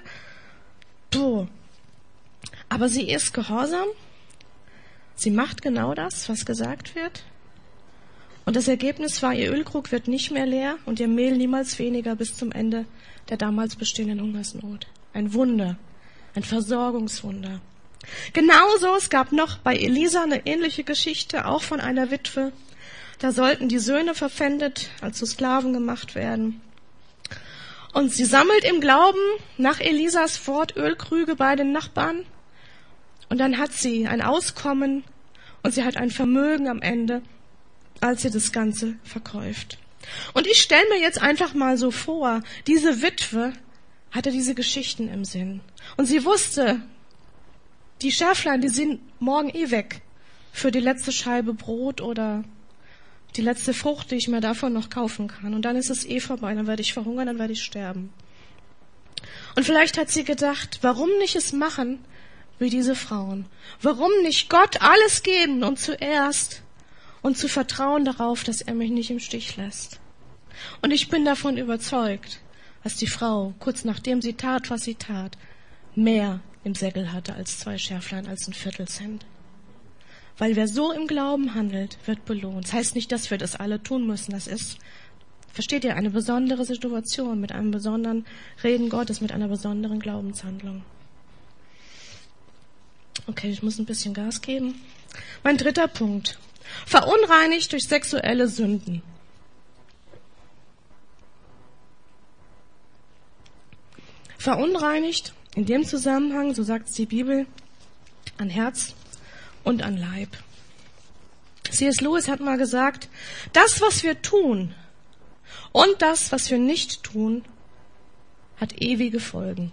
Aber sie ist gehorsam, sie macht genau das, was gesagt wird. Und das Ergebnis war, ihr Ölkrug wird nicht mehr leer und ihr Mehl niemals weniger bis zum Ende der damals bestehenden Hungersnot. Ein Wunder, ein Versorgungswunder. Genauso, es gab noch bei Elisa eine ähnliche Geschichte, auch von einer Witwe. Da sollten die Söhne verpfändet, also Sklaven gemacht werden. Und sie sammelt im Glauben nach Elisas Wort Ölkrüge bei den Nachbarn. Und dann hat sie ein Auskommen und sie hat ein Vermögen am Ende, als sie das Ganze verkauft. Und ich stelle mir jetzt einfach mal so vor, diese Witwe hatte diese Geschichten im Sinn. Und sie wusste, die Schärflein, die sind morgen weg für die letzte Scheibe Brot oder die letzte Frucht, die ich mir davon noch kaufen kann. Und dann ist es vorbei, dann werde ich verhungern, dann werde ich sterben. Und vielleicht hat sie gedacht, warum nicht es machen wie diese Frauen? Warum nicht Gott alles geben und zuerst und zu vertrauen darauf, dass er mich nicht im Stich lässt? Und ich bin davon überzeugt, dass die Frau, kurz nachdem sie tat, was sie tat, mehr im Säckel hatte als 2 Schärflein, als ein Viertelcent. Weil wer so im Glauben handelt, wird belohnt. Das heißt nicht, dass wir das alle tun müssen. Das ist, versteht ihr, eine besondere Situation mit einem besonderen Reden Gottes, mit einer besonderen Glaubenshandlung. Okay, ich muss ein bisschen Gas geben. Mein 3. Punkt. Verunreinigt durch sexuelle Sünden. Verunreinigt in dem Zusammenhang, so sagt es die Bibel, an Herz und an Leib. C.S. Lewis hat mal gesagt, das, was wir tun und das, was wir nicht tun, hat ewige Folgen.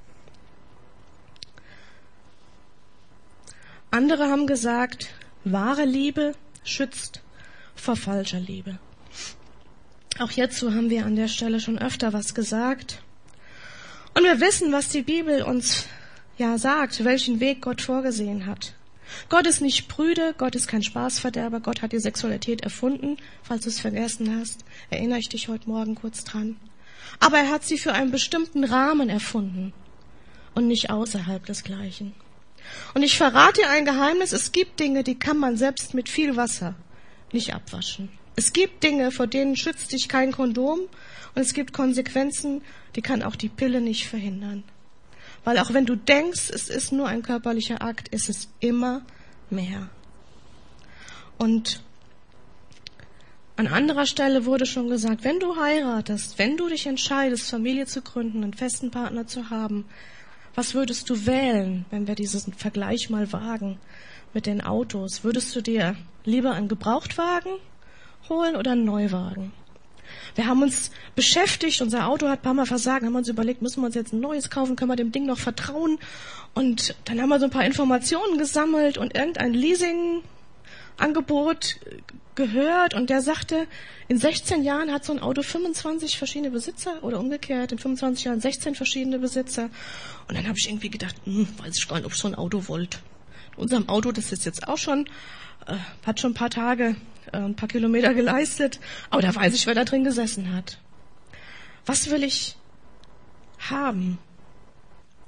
Andere haben gesagt, wahre Liebe schützt vor falscher Liebe. Auch hierzu haben wir an der Stelle schon öfter was gesagt. Und wir wissen, was die Bibel uns sagt, welchen Weg Gott vorgesehen hat. Gott ist nicht prüde, Gott ist kein Spaßverderber, Gott hat die Sexualität erfunden. Falls du es vergessen hast, erinnere ich dich heute Morgen kurz dran. Aber er hat sie für einen bestimmten Rahmen erfunden und nicht außerhalb des Gleichen. Und ich verrate dir ein Geheimnis, es gibt Dinge, die kann man selbst mit viel Wasser nicht abwaschen. Es gibt Dinge, vor denen schützt dich kein Kondom und es gibt Konsequenzen, die kann auch die Pille nicht verhindern. Weil auch wenn du denkst, es ist nur ein körperlicher Akt, ist es immer mehr. Und an anderer Stelle wurde schon gesagt, wenn du heiratest, wenn du dich entscheidest, Familie zu gründen, einen festen Partner zu haben, was würdest du wählen, wenn wir diesen Vergleich mal wagen mit den Autos? Würdest du dir lieber einen Gebrauchtwagen holen oder einen Neuwagen? Wir haben uns beschäftigt, unser Auto hat ein paar Mal versagt, haben uns überlegt, müssen wir uns jetzt ein neues kaufen, können wir dem Ding noch vertrauen? Und dann haben wir so ein paar Informationen gesammelt und irgendein Leasingangebot gehört und der sagte, in 16 Jahren hat so ein Auto 25 verschiedene Besitzer oder umgekehrt, in 25 Jahren 16 verschiedene Besitzer. Und dann habe ich irgendwie gedacht, weiß ich gar nicht, ob ich so ein Auto wollte. In unserem Auto, das ist jetzt auch schon, hat schon ein paar Tage, ein paar Kilometer geleistet, aber da weiß ich, wer da drin gesessen hat. Was will ich haben?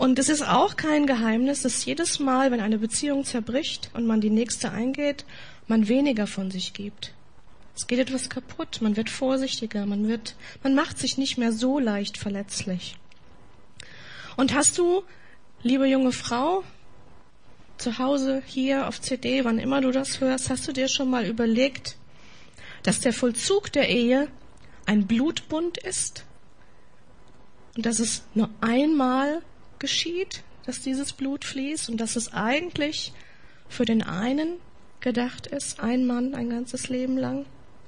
Und es ist auch kein Geheimnis, dass jedes Mal, wenn eine Beziehung zerbricht und man die nächste eingeht, man weniger von sich gibt. Es geht etwas kaputt, man wird vorsichtiger, man macht sich nicht mehr so leicht verletzlich. Und hast du, liebe junge Frau, zu Hause, hier auf CD, wann immer du das hörst, hast du dir schon mal überlegt, dass der Vollzug der Ehe ein Blutbund ist und dass es nur einmal geschieht, dass dieses Blut fließt und dass es eigentlich für den einen gedacht ist, ein Mann ein ganzes Leben lang?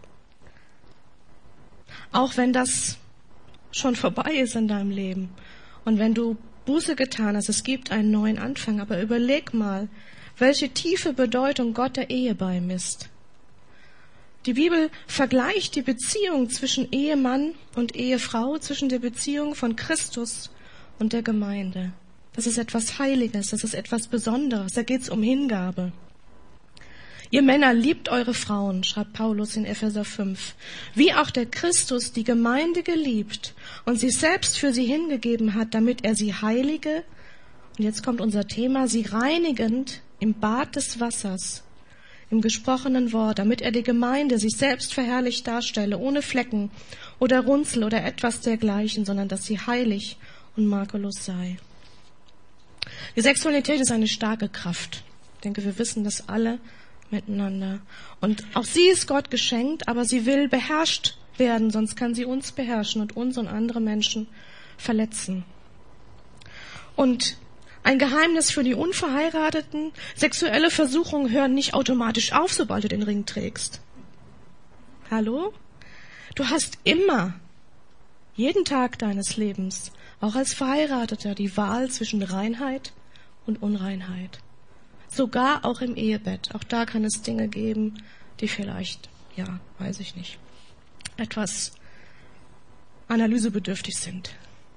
Auch wenn das schon vorbei ist in deinem Leben und wenn du Buße getan hast, es gibt einen neuen Anfang, aber überleg mal, welche tiefe Bedeutung Gott der Ehe beimisst. Die Bibel vergleicht die Beziehung zwischen Ehemann und Ehefrau, zwischen der Beziehung von Christus und der Gemeinde. Das ist etwas Heiliges, das ist etwas Besonderes, da geht es um Hingabe. Ihr Männer, liebt eure Frauen, schreibt Paulus in Epheser 5, wie auch der Christus die Gemeinde geliebt und sich selbst für sie hingegeben hat, damit er sie heilige, und jetzt kommt unser Thema, sie reinigend im Bad des Wassers, im gesprochenen Wort, damit er die Gemeinde sich selbst verherrlicht darstelle, ohne Flecken oder Runzel oder etwas dergleichen, sondern dass sie heilig und makellos sei. Die Sexualität ist eine starke Kraft. Ich denke, wir wissen das alle miteinander. Und auch sie ist Gott geschenkt, aber sie will beherrscht werden, sonst kann sie uns beherrschen und uns und andere Menschen verletzen. Und ein Geheimnis für die Unverheirateten: Sexuelle Versuchungen hören nicht automatisch auf, sobald du den Ring trägst. Hallo? Du hast immer, jeden Tag deines Lebens, auch als Verheirateter, die Wahl zwischen Reinheit und Unreinheit. Sogar auch im Ehebett. Auch da kann es Dinge geben, die vielleicht, weiß ich nicht, etwas analysebedürftig sind.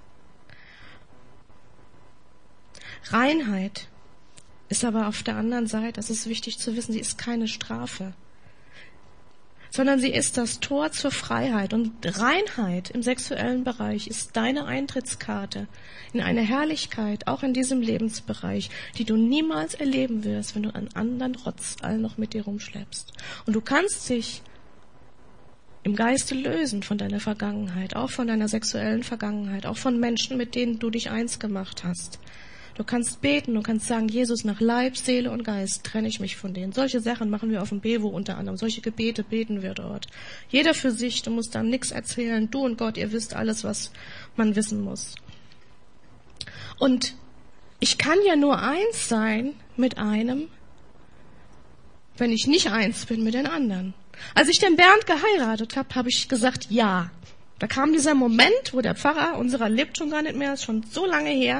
Reinheit ist aber auf der anderen Seite, das ist wichtig zu wissen, sie ist keine Strafe, sondern sie ist das Tor zur Freiheit. Und Reinheit im sexuellen Bereich ist deine Eintrittskarte in eine Herrlichkeit, auch in diesem Lebensbereich, die du niemals erleben wirst, wenn du einen anderen Rotz all noch mit dir rumschleppst. Und du kannst dich im Geiste lösen von deiner Vergangenheit, auch von deiner sexuellen Vergangenheit, auch von Menschen, mit denen du dich eins gemacht hast. Du kannst beten, du kannst sagen, Jesus, nach Leib, Seele und Geist trenne ich mich von denen. Solche Sachen machen wir auf dem Bewo unter anderem. Solche Gebete beten wir dort. Jeder für sich, du musst dann nichts erzählen. Du und Gott, ihr wisst alles, was man wissen muss. Und ich kann ja nur eins sein mit einem, wenn ich nicht eins bin mit den anderen. Als ich den Bernd geheiratet habe, habe ich gesagt, ja. Da kam dieser Moment, wo der Pfarrer, unserer lebt schon gar nicht mehr, ist schon so lange her,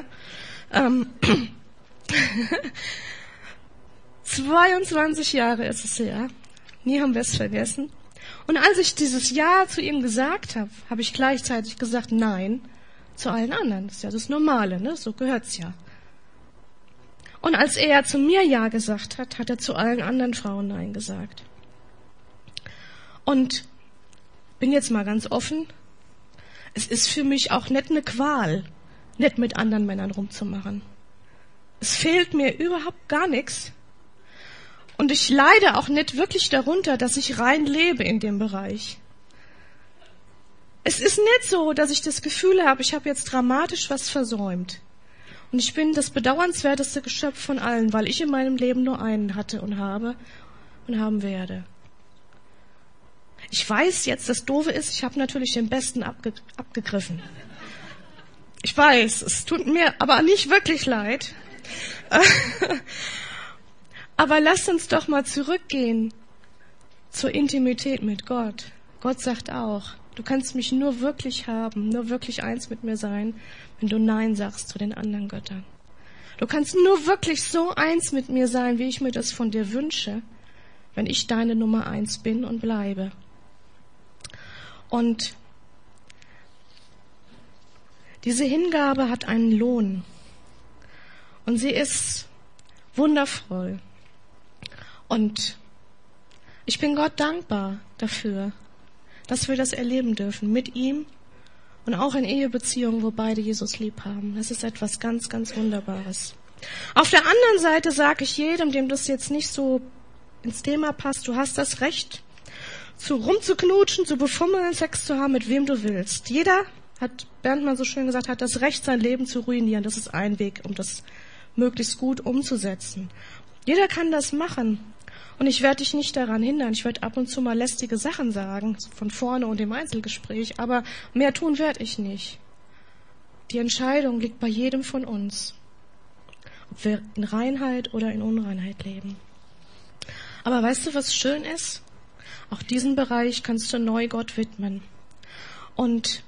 22 Jahre ist es her. Nie haben wir es vergessen. Und als ich dieses Ja zu ihm gesagt habe, habe ich gleichzeitig gesagt Nein zu allen anderen. Das ist ja das Normale, ne? So gehört's ja. Und als er zu mir Ja gesagt hat, hat er zu allen anderen Frauen Nein gesagt. Und bin jetzt mal ganz offen, es ist für mich auch nicht eine Qual, nicht mit anderen Männern rumzumachen. Es fehlt mir überhaupt gar nichts. Und ich leide auch nicht wirklich darunter, dass ich rein lebe in dem Bereich. Es ist nicht so, dass ich das Gefühl habe, ich habe jetzt dramatisch was versäumt. Und ich bin das bedauernswerteste Geschöpf von allen, weil ich in meinem Leben nur einen hatte und habe und haben werde. Ich weiß jetzt, das Doofe ist, ich habe natürlich den Besten abgegriffen. Ich weiß, es tut mir aber nicht wirklich leid. Aber lasst uns doch mal zurückgehen zur Intimität mit Gott. Gott sagt auch, du kannst mich nur wirklich haben, nur wirklich eins mit mir sein, wenn du Nein sagst zu den anderen Göttern. Du kannst nur wirklich so eins mit mir sein, wie ich mir das von dir wünsche, wenn ich deine Nummer 1 bin und bleibe. Und diese Hingabe hat einen Lohn. Und sie ist wundervoll. Und ich bin Gott dankbar dafür, dass wir das erleben dürfen mit ihm Und auch in Ehebeziehungen, wo beide Jesus lieb haben. Das ist etwas ganz, ganz Wunderbares. Auf der anderen Seite sage ich jedem, dem das jetzt nicht so ins Thema passt, du hast das Recht, rumzuknutschen, zu befummeln, Sex zu haben, mit wem du willst. Jeder, hat Berndmann so schön gesagt, hat das Recht, sein Leben zu ruinieren. Das ist ein Weg, um das möglichst gut umzusetzen. Jeder kann das machen. Und ich werde dich nicht daran hindern. Ich werde ab und zu mal lästige Sachen sagen, von vorne und im Einzelgespräch, aber mehr tun werde ich nicht. Die Entscheidung liegt bei jedem von uns, ob wir in Reinheit oder in Unreinheit leben. Aber weißt du, was schön ist? Auch diesen Bereich kannst du neu Gott widmen. Und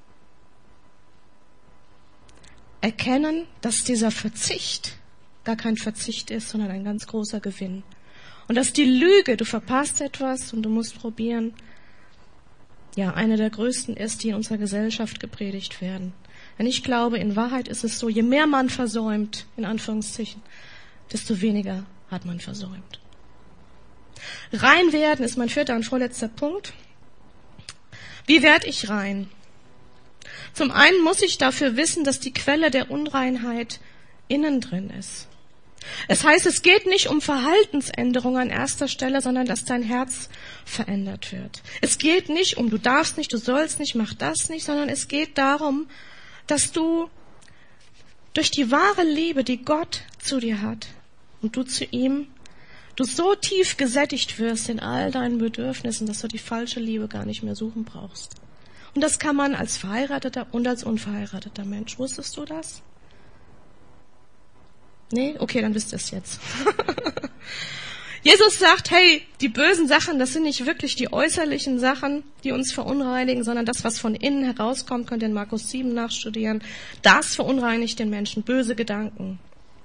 erkennen, dass dieser Verzicht gar kein Verzicht ist, sondern ein ganz großer Gewinn. Und dass die Lüge, du verpasst etwas und du musst probieren, ja, eine der größten ist, die in unserer Gesellschaft gepredigt werden. Denn ich glaube, in Wahrheit ist es so, je mehr man versäumt, in Anführungszeichen, desto weniger hat man versäumt. Rein werden ist mein vierter und vorletzter Punkt. Wie werde ich rein? Zum einen muss ich dafür wissen, dass die Quelle der Unreinheit innen drin ist. Es heißt, es geht nicht um Verhaltensänderung an erster Stelle, sondern dass dein Herz verändert wird. Es geht nicht um, du darfst nicht, du sollst nicht, mach das nicht, sondern es geht darum, dass du durch die wahre Liebe, die Gott zu dir hat und du zu ihm, du so tief gesättigt wirst in all deinen Bedürfnissen, dass du die falsche Liebe gar nicht mehr suchen brauchst. Und das kann man als verheirateter und als unverheirateter Mensch. Wusstest du das? Nee? Okay, dann wisst ihr es jetzt. Jesus sagt, hey, die bösen Sachen, das sind nicht wirklich die äußerlichen Sachen, die uns verunreinigen, sondern das, was von innen herauskommt, könnt ihr in Markus 7 nachstudieren. Das verunreinigt den Menschen, böse Gedanken.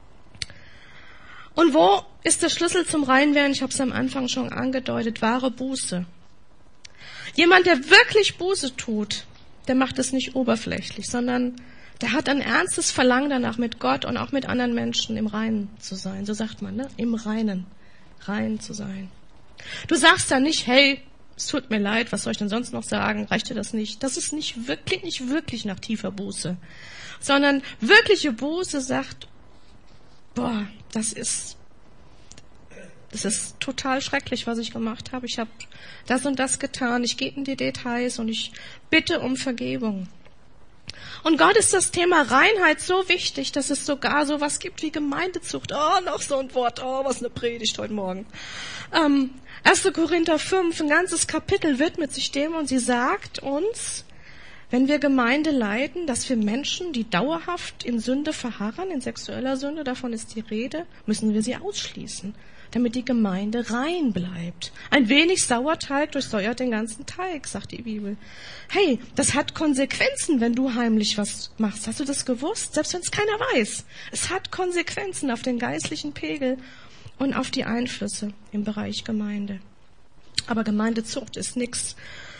Und wo ist der Schlüssel zum Reinwerden? Ich habe es am Anfang schon angedeutet, wahre Buße. Jemand, der wirklich Buße tut, der macht es nicht oberflächlich, sondern der hat ein ernstes Verlangen danach, mit Gott und auch mit anderen Menschen im Reinen zu sein. So sagt man, ne? Im Reinen. Rein zu sein. Du sagst dann nicht, hey, es tut mir leid, was soll ich denn sonst noch sagen? Reicht dir das nicht? Das ist nicht wirklich nach tiefer Buße. Sondern wirkliche Buße sagt, boah, das ist total schrecklich, was ich gemacht habe. Ich habe das und das getan. Ich gehe in die Details und ich bitte um Vergebung. Und Gott ist das Thema Reinheit so wichtig, dass es sogar so was gibt wie Gemeindezucht. Oh, noch so ein Wort. Oh, was eine Predigt heute Morgen. 1. Korinther 5, ein ganzes Kapitel widmet sich dem und sie sagt uns, wenn wir Gemeinde leiten, dass wir Menschen, die dauerhaft in Sünde verharren, in sexueller Sünde, davon ist die Rede, müssen wir sie ausschließen, damit die Gemeinde rein bleibt. Ein wenig Sauerteig durchsäuert den ganzen Teig, sagt die Bibel. Hey, das hat Konsequenzen, wenn du heimlich was machst. Hast du das gewusst? Selbst wenn es keiner weiß. Es hat Konsequenzen auf den geistlichen Pegel und auf die Einflüsse im Bereich Gemeinde. Aber Gemeindezucht ist nichts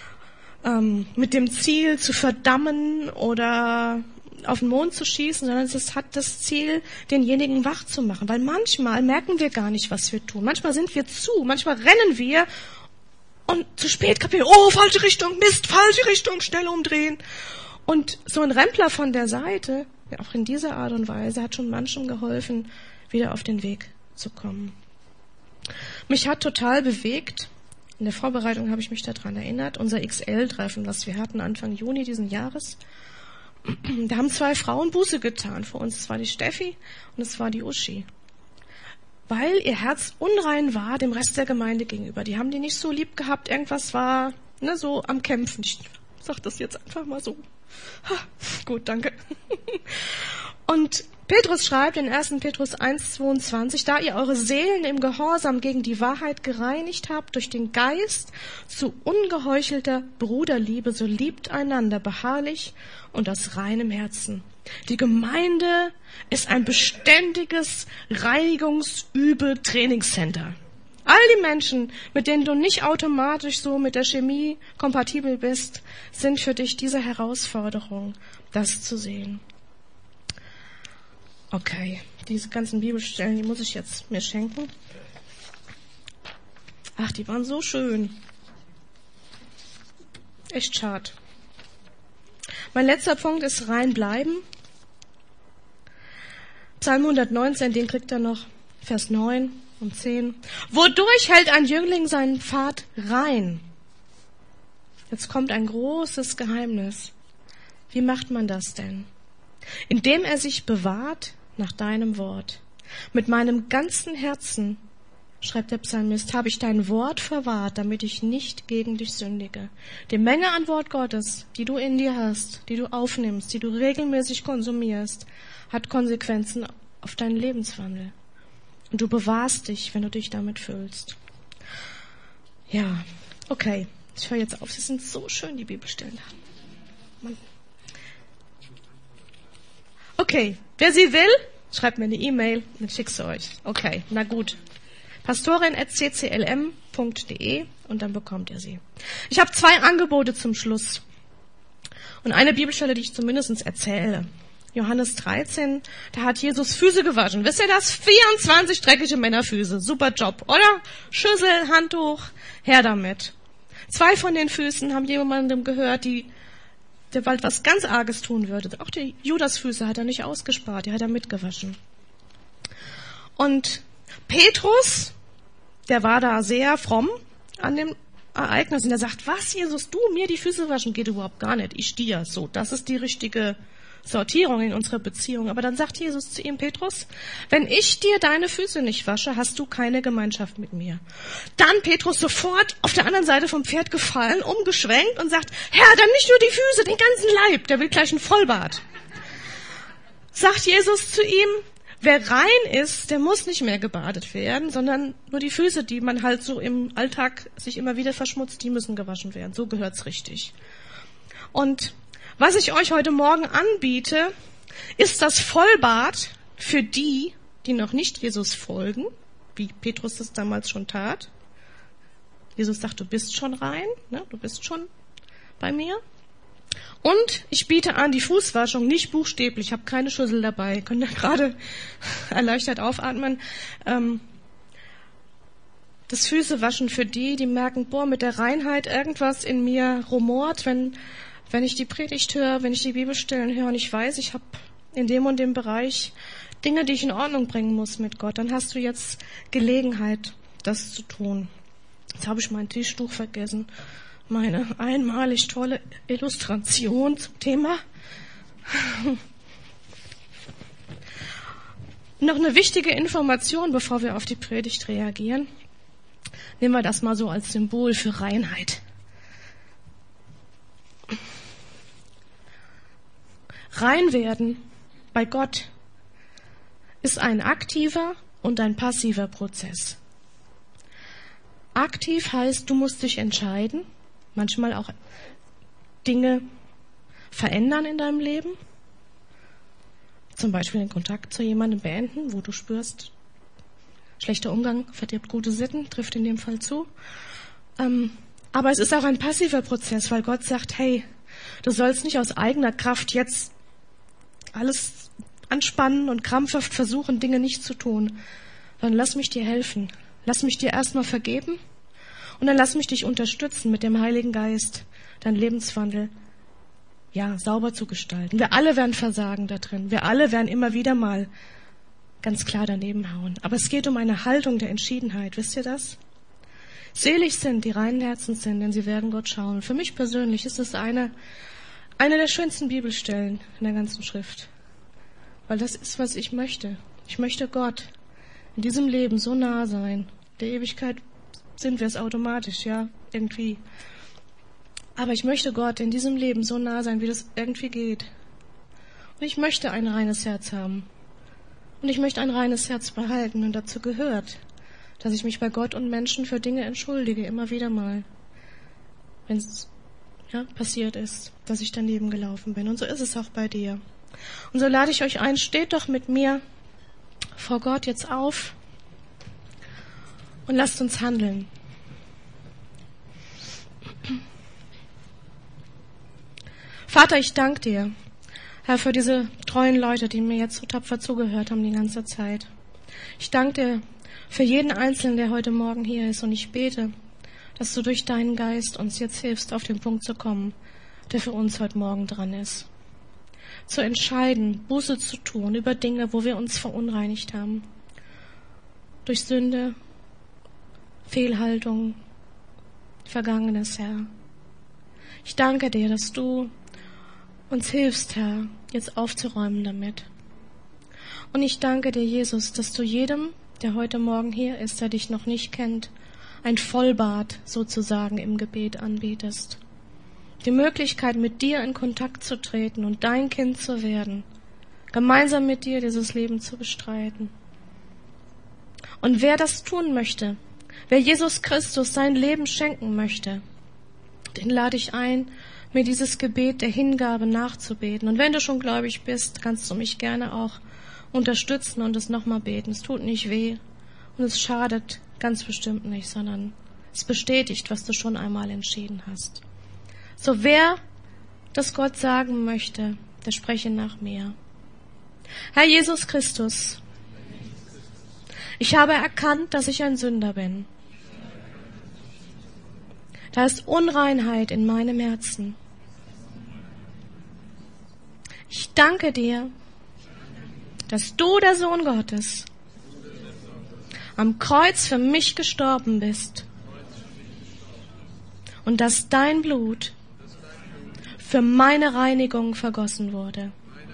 mit dem Ziel zu verdammen oder auf den Mond zu schießen, sondern es hat das Ziel, denjenigen wach zu machen. Weil manchmal merken wir gar nicht, was wir tun. Manchmal sind wir manchmal rennen wir und zu spät kapieren, oh, falsche Richtung, Mist, falsche Richtung, schnell umdrehen. Und so ein Rempler von der Seite, auch in dieser Art und Weise, hat schon manchen geholfen, wieder auf den Weg zu kommen. Mich hat total bewegt, in der Vorbereitung habe ich mich daran erinnert, unser XL-Treffen, was wir hatten Anfang Juni diesen Jahres. Da haben 2 Frauen Buße getan für uns. Es war die Steffi und es war die Uschi. Weil ihr Herz unrein war dem Rest der Gemeinde gegenüber. Die haben die nicht so lieb gehabt. Irgendwas war so am Kämpfen. Ich sag das jetzt einfach mal so. Ha, gut, danke. Und Petrus schreibt in 1. Petrus 1,22, da ihr eure Seelen im Gehorsam gegen die Wahrheit gereinigt habt durch den Geist zu ungeheuchelter Bruderliebe, so liebt einander beharrlich und aus reinem Herzen. Die Gemeinde ist ein beständiges Reinigungsübe-Trainingscenter. All die Menschen, mit denen du nicht automatisch so mit der Chemie kompatibel bist, sind für dich diese Herausforderung, das zu sehen. Okay, diese ganzen Bibelstellen, die muss ich jetzt mir schenken. Ach, die waren so schön. Echt schade. Mein letzter Punkt ist rein bleiben. Psalm 119, den kriegt er noch, Vers 9 und 10. Wodurch hält ein Jüngling seinen Pfad rein? Jetzt kommt ein großes Geheimnis. Wie macht man das denn? Indem er sich bewahrt nach deinem Wort. Mit meinem ganzen Herzen, schreibt der Psalmist, habe ich dein Wort verwahrt, damit ich nicht gegen dich sündige. Die Menge an Wort Gottes, die du in dir hast, die du aufnimmst, die du regelmäßig konsumierst, hat Konsequenzen auf deinen Lebenswandel. Und du bewahrst dich, wenn du dich damit füllst. Ja, okay. Ich höre jetzt auf. Sie sind so schön, die Bibelstellen. Okay, wer sie will, schreibt mir eine E-Mail, dann schick sie euch. Okay, na gut. pastorin@cclm.de und dann bekommt ihr sie. Ich habe 2 Angebote zum Schluss. Und eine Bibelstelle, die ich zumindest erzähle. Johannes 13, da hat Jesus Füße gewaschen. Wisst ihr das? 24 dreckige Männerfüße. Super Job, oder? Schüssel, Handtuch, her damit. 2 von den Füßen haben jemandem gehört, der bald was ganz Arges tun würde. Auch die Judasfüße hat er nicht ausgespart, die hat er mitgewaschen. Und Petrus, der war da sehr fromm an dem Ereignis und er sagt, was, Jesus, du mir die Füße waschen, geht überhaupt gar nicht. Ich dir. So, das ist die richtige Sortierung in unserer Beziehung. Aber dann sagt Jesus zu ihm, Petrus, wenn ich dir deine Füße nicht wasche, hast du keine Gemeinschaft mit mir. Dann Petrus sofort auf der anderen Seite vom Pferd gefallen, umgeschwenkt und sagt, Herr, dann nicht nur die Füße, den ganzen Leib, der will gleich ein Vollbart. Sagt Jesus zu ihm, wer rein ist, der muss nicht mehr gebadet werden, sondern nur die Füße, die man halt so im Alltag sich immer wieder verschmutzt, die müssen gewaschen werden. So gehört's richtig. Und was ich euch heute Morgen anbiete, ist das Vollbad für die, die noch nicht Jesus folgen, wie Petrus das damals schon tat. Jesus sagt, du bist schon rein, ne? Du bist schon bei mir. Und ich biete an die Fußwaschung, nicht buchstäblich, ich habe keine Schüssel dabei, könnt ihr gerade erleichtert aufatmen. Das Füßewaschen für die, die merken, boah, mit der Reinheit irgendwas in mir rumort, wenn ich die Predigt höre, wenn ich die Bibelstellen höre und ich weiß, ich habe in dem und dem Bereich Dinge, die ich in Ordnung bringen muss mit Gott, dann hast du jetzt Gelegenheit, das zu tun. Jetzt habe ich mein Tischtuch vergessen. Meine einmalig tolle Illustration zum Thema. Noch eine wichtige Information, bevor wir auf die Predigt reagieren. Nehmen wir das mal so als Symbol für Reinheit. Rein werden bei Gott ist ein aktiver und ein passiver Prozess. Aktiv heißt, du musst dich entscheiden, manchmal auch Dinge verändern in deinem Leben. Zum Beispiel den Kontakt zu jemandem beenden, wo du spürst, schlechter Umgang verdirbt gute Sitten, trifft in dem Fall zu. Aber es ist auch ein passiver Prozess, weil Gott sagt, hey, du sollst nicht aus eigener Kraft jetzt alles anspannen und krampfhaft versuchen, Dinge nicht zu tun, sondern lass mich dir helfen. Lass mich dir erstmal vergeben und dann lass mich dich unterstützen mit dem Heiligen Geist, deinen Lebenswandel sauber zu gestalten. Wir alle werden versagen da drin. Wir alle werden immer wieder mal ganz klar daneben hauen. Aber es geht um eine Haltung der Entschiedenheit. Wisst ihr das? Selig sind, die reinen Herzens sind, denn sie werden Gott schauen. Für mich persönlich ist es eine der schönsten Bibelstellen in der ganzen Schrift. Weil das ist, was ich möchte. Ich möchte Gott in diesem Leben so nah sein. Der Ewigkeit sind wir es automatisch, ja, irgendwie. Aber ich möchte Gott in diesem Leben so nah sein, wie das irgendwie geht. Und ich möchte ein reines Herz haben. Und ich möchte ein reines Herz behalten. Und dazu gehört, dass ich mich bei Gott und Menschen für Dinge entschuldige, immer wieder mal. Wenn es passiert ist, dass ich daneben gelaufen bin. Und so ist es auch bei dir. Und so lade ich euch ein, steht doch mit mir vor Gott jetzt auf und lasst uns handeln. Vater, ich danke dir, Herr, für diese treuen Leute, die mir jetzt so tapfer zugehört haben die ganze Zeit. Ich danke dir für jeden Einzelnen, der heute Morgen hier ist. Und ich bete, dass du durch deinen Geist uns jetzt hilfst, auf den Punkt zu kommen, der für uns heute Morgen dran ist. Zu entscheiden, Buße zu tun über Dinge, wo wir uns verunreinigt haben. Durch Sünde, Fehlhaltung, Vergangenes, Herr. Ich danke dir, dass du uns hilfst, Herr, jetzt aufzuräumen damit. Und ich danke dir, Jesus, dass du jedem, der heute Morgen hier ist, der dich noch nicht kennt, ein Vollbad sozusagen im Gebet anbietest. Die Möglichkeit, mit dir in Kontakt zu treten und dein Kind zu werden, gemeinsam mit dir dieses Leben zu bestreiten. Und wer das tun möchte, wer Jesus Christus sein Leben schenken möchte, den lade ich ein, mir dieses Gebet der Hingabe nachzubeten. Und wenn du schon gläubig bist, kannst du mich gerne auch unterstützen und es nochmal beten. Es tut nicht weh und es schadet ganz bestimmt nicht, sondern es bestätigt, was du schon einmal entschieden hast. So, wer das Gott sagen möchte, der spreche nach mir. Herr Jesus Christus, ich habe erkannt, dass ich ein Sünder bin. Da ist Unreinheit in meinem Herzen. Ich danke dir, dass du, der Sohn Gottes, am Kreuz für mich gestorben bist und dass dein Blut für meine Reinigung vergossen wurde.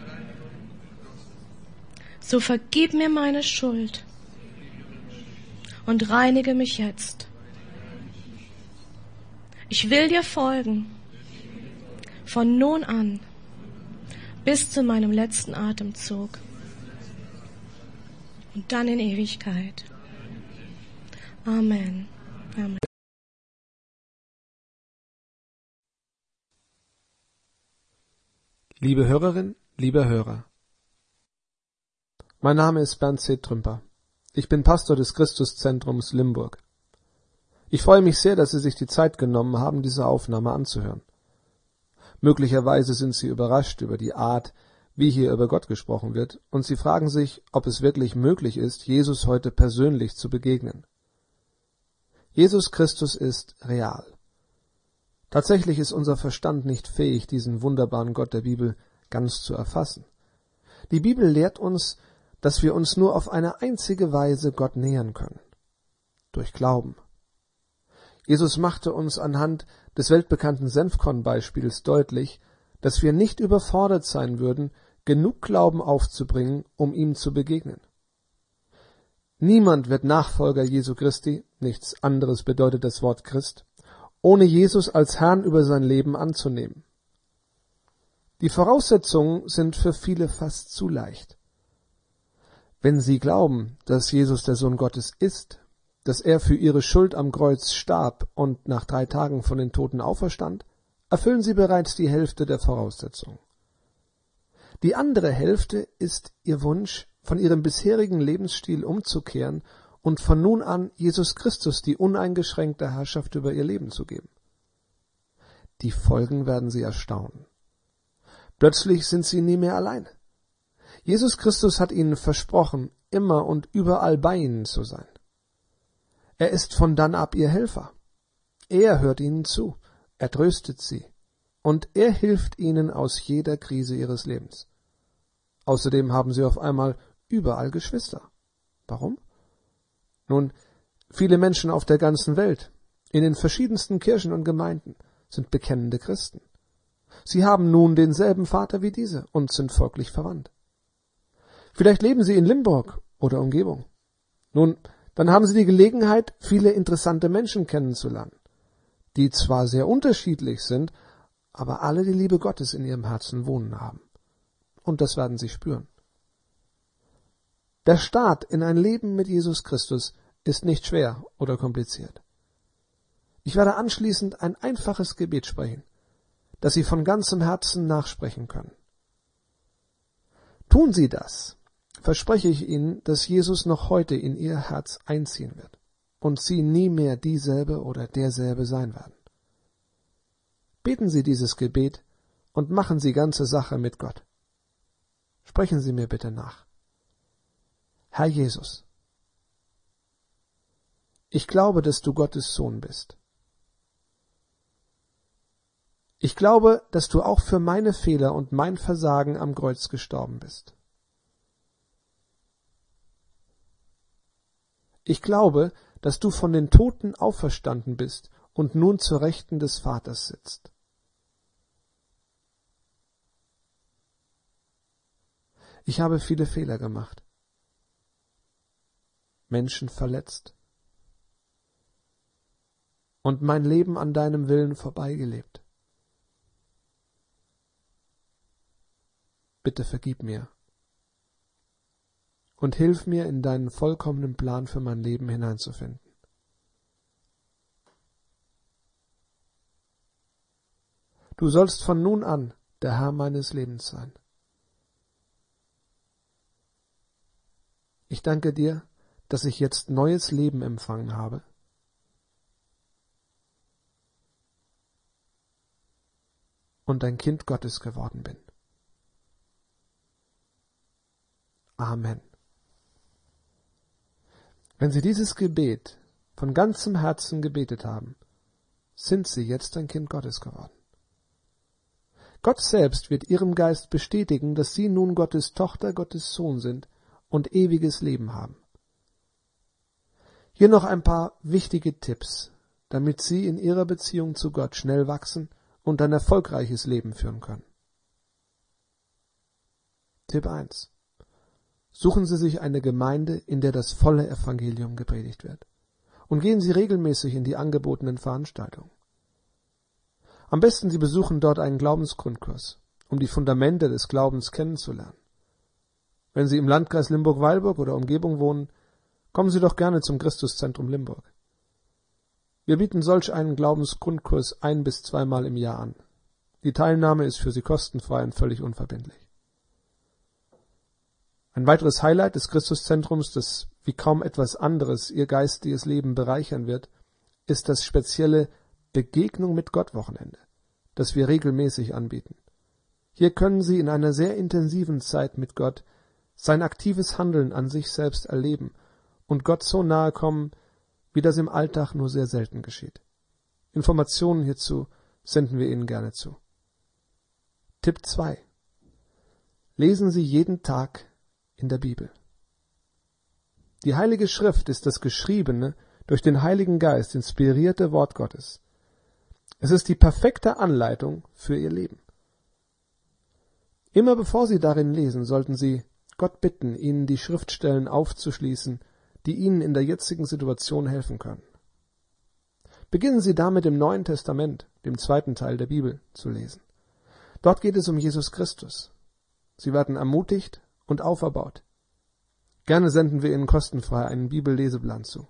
So vergib mir meine Schuld und reinige mich jetzt. Ich will dir folgen, von nun an bis zu meinem letzten Atemzug und dann in Ewigkeit. Amen. Amen. Liebe Hörerin, lieber Hörer, mein Name ist Bernd C. Trümper. Ich bin Pastor des Christuszentrums Limburg. Ich freue mich sehr, dass Sie sich die Zeit genommen haben, diese Aufnahme anzuhören. Möglicherweise sind Sie überrascht über die Art, wie hier über Gott gesprochen wird, und Sie fragen sich, ob es wirklich möglich ist, Jesus heute persönlich zu begegnen. Jesus Christus ist real. Tatsächlich ist unser Verstand nicht fähig, diesen wunderbaren Gott der Bibel ganz zu erfassen. Die Bibel lehrt uns, dass wir uns nur auf eine einzige Weise Gott nähern können: durch Glauben. Jesus machte uns anhand des weltbekannten Senfkorn-Beispiels deutlich, dass wir nicht überfordert sein würden, genug Glauben aufzubringen, um ihm zu begegnen. Niemand wird Nachfolger Jesu Christi, nichts anderes bedeutet das Wort Christ, ohne Jesus als Herrn über sein Leben anzunehmen. Die Voraussetzungen sind für viele fast zu leicht. Wenn sie glauben, dass Jesus der Sohn Gottes ist, dass er für ihre Schuld am Kreuz starb und nach 3 Tagen von den Toten auferstand, erfüllen sie bereits die Hälfte der Voraussetzungen. Die andere Hälfte ist ihr Wunsch, von ihrem bisherigen Lebensstil umzukehren und von nun an Jesus Christus die uneingeschränkte Herrschaft über ihr Leben zu geben. Die Folgen werden sie erstaunen. Plötzlich sind sie nie mehr alleine. Jesus Christus hat ihnen versprochen, immer und überall bei ihnen zu sein. Er ist von dann ab ihr Helfer. Er hört ihnen zu, er tröstet sie und er hilft ihnen aus jeder Krise ihres Lebens. Außerdem haben sie auf einmal überall Geschwister. Warum? Nun, viele Menschen auf der ganzen Welt, in den verschiedensten Kirchen und Gemeinden, sind bekennende Christen. Sie haben nun denselben Vater wie diese und sind folglich verwandt. Vielleicht leben sie in Limburg oder Umgebung. Nun, dann haben sie die Gelegenheit, viele interessante Menschen kennenzulernen, die zwar sehr unterschiedlich sind, aber alle die Liebe Gottes in ihrem Herzen wohnen haben. Und das werden sie spüren. Der Start in ein Leben mit Jesus Christus ist nicht schwer oder kompliziert. Ich werde anschließend ein einfaches Gebet sprechen, das Sie von ganzem Herzen nachsprechen können. Tun Sie das, verspreche ich Ihnen, dass Jesus noch heute in Ihr Herz einziehen wird und Sie nie mehr dieselbe oder derselbe sein werden. Beten Sie dieses Gebet und machen Sie ganze Sache mit Gott. Sprechen Sie mir bitte nach. Herr Jesus, ich glaube, dass du Gottes Sohn bist. Ich glaube, dass du auch für meine Fehler und mein Versagen am Kreuz gestorben bist. Ich glaube, dass du von den Toten auferstanden bist und nun zur Rechten des Vaters sitzt. Ich habe viele Fehler gemacht, Menschen verletzt und mein Leben an deinem Willen vorbeigelebt. Bitte vergib mir und hilf mir, in deinen vollkommenen Plan für mein Leben hineinzufinden. Du sollst von nun an der Herr meines Lebens sein. Ich danke dir, dass ich jetzt neues Leben empfangen habe. Und ein Kind Gottes geworden bin. Amen. Wenn Sie dieses Gebet von ganzem Herzen gebetet haben, sind Sie jetzt ein Kind Gottes geworden. Gott selbst wird Ihrem Geist bestätigen, dass Sie nun Gottes Tochter, Gottes Sohn sind und ewiges Leben haben. Hier noch ein paar wichtige Tipps, damit Sie in Ihrer Beziehung zu Gott schnell wachsen und ein erfolgreiches Leben führen können. Tipp 1. Suchen Sie sich eine Gemeinde, in der das volle Evangelium gepredigt wird. Und gehen Sie regelmäßig in die angebotenen Veranstaltungen. Am besten Sie besuchen dort einen Glaubensgrundkurs, um die Fundamente des Glaubens kennenzulernen. Wenn Sie im Landkreis Limburg-Weilburg oder Umgebung wohnen, kommen Sie doch gerne zum Christuszentrum Limburg. Wir bieten solch einen Glaubensgrundkurs 1- bis 2-mal im Jahr an. Die Teilnahme ist für Sie kostenfrei und völlig unverbindlich. Ein weiteres Highlight des Christuszentrums, das wie kaum etwas anderes Ihr geistiges Leben bereichern wird, ist das spezielle Begegnung mit Gott Wochenende, das wir regelmäßig anbieten. Hier können Sie in einer sehr intensiven Zeit mit Gott sein aktives Handeln an sich selbst erleben und Gott so nahe kommen, wie das im Alltag nur sehr selten geschieht. Informationen hierzu senden wir Ihnen gerne zu. Tipp 2. Lesen Sie jeden Tag in der Bibel. Die Heilige Schrift ist das geschriebene, durch den Heiligen Geist inspirierte Wort Gottes. Es ist die perfekte Anleitung für Ihr Leben. Immer bevor Sie darin lesen, sollten Sie Gott bitten, Ihnen die Schriftstellen aufzuschließen, die Ihnen in der jetzigen Situation helfen können. Beginnen Sie damit im Neuen Testament, dem 2. Teil der Bibel, zu lesen. Dort geht es um Jesus Christus. Sie werden ermutigt und auferbaut. Gerne senden wir Ihnen kostenfrei einen Bibelleseplan zu.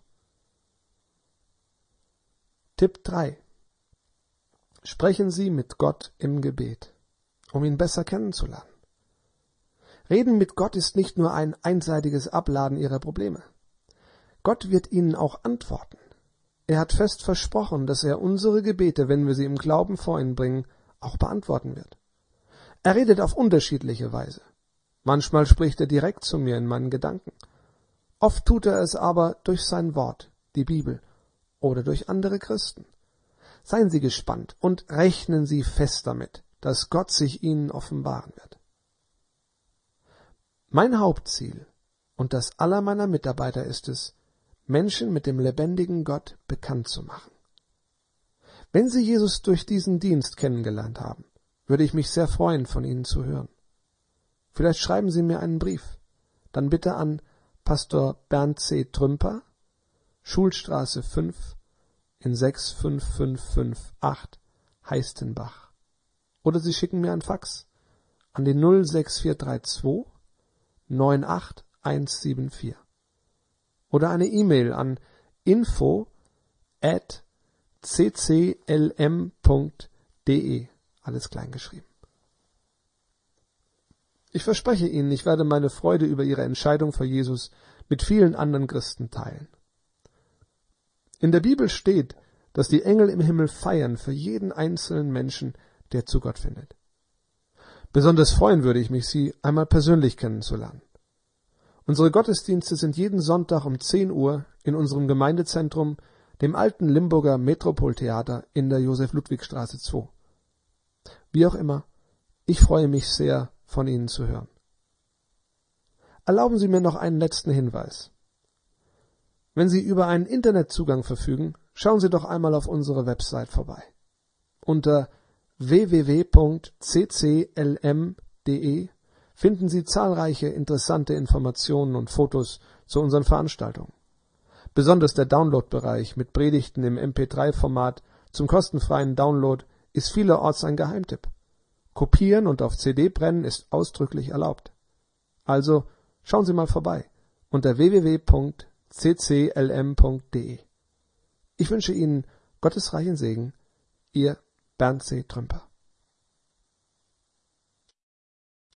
Tipp 3. Sprechen Sie mit Gott im Gebet, um ihn besser kennenzulernen. Reden mit Gott ist nicht nur ein einseitiges Abladen Ihrer Probleme. Gott wird Ihnen auch antworten. Er hat fest versprochen, dass er unsere Gebete, wenn wir sie im Glauben vor ihn bringen, auch beantworten wird. Er redet auf unterschiedliche Weise. Manchmal spricht er direkt zu mir in meinen Gedanken. Oft tut er es aber durch sein Wort, die Bibel, oder durch andere Christen. Seien Sie gespannt und rechnen Sie fest damit, dass Gott sich Ihnen offenbaren wird. Mein Hauptziel und das aller meiner Mitarbeiter ist es, Menschen mit dem lebendigen Gott bekannt zu machen. Wenn Sie Jesus durch diesen Dienst kennengelernt haben, würde ich mich sehr freuen, von Ihnen zu hören. Vielleicht schreiben Sie mir einen Brief, dann bitte an Pastor Bernd C. Trümper, Schulstraße 5 in 65558 Heistenbach. Oder Sie schicken mir ein Fax an die 06432 98174. Oder eine E-Mail an info@cclm.de, alles klein geschrieben. Ich verspreche Ihnen, ich werde meine Freude über Ihre Entscheidung für Jesus mit vielen anderen Christen teilen. In der Bibel steht, dass die Engel im Himmel feiern für jeden einzelnen Menschen, der zu Gott findet. Besonders freuen würde ich mich, Sie einmal persönlich kennenzulernen. Unsere Gottesdienste sind jeden Sonntag um 10 Uhr in unserem Gemeindezentrum, dem alten Limburger Metropoltheater in der Josef-Ludwig-Straße 2. Wie auch immer, ich freue mich sehr, von Ihnen zu hören. Erlauben Sie mir noch einen letzten Hinweis. Wenn Sie über einen Internetzugang verfügen, schauen Sie doch einmal auf unsere Website vorbei. Unter www.cclm.de finden Sie zahlreiche interessante Informationen und Fotos zu unseren Veranstaltungen. Besonders der Download-Bereich mit Predigten im MP3-Format zum kostenfreien Download ist vielerorts ein Geheimtipp. Kopieren und auf CD brennen ist ausdrücklich erlaubt. Also schauen Sie mal vorbei unter www.cclm.de. Ich wünsche Ihnen Gottes reichen Segen, Ihr Bernd C. Trümper.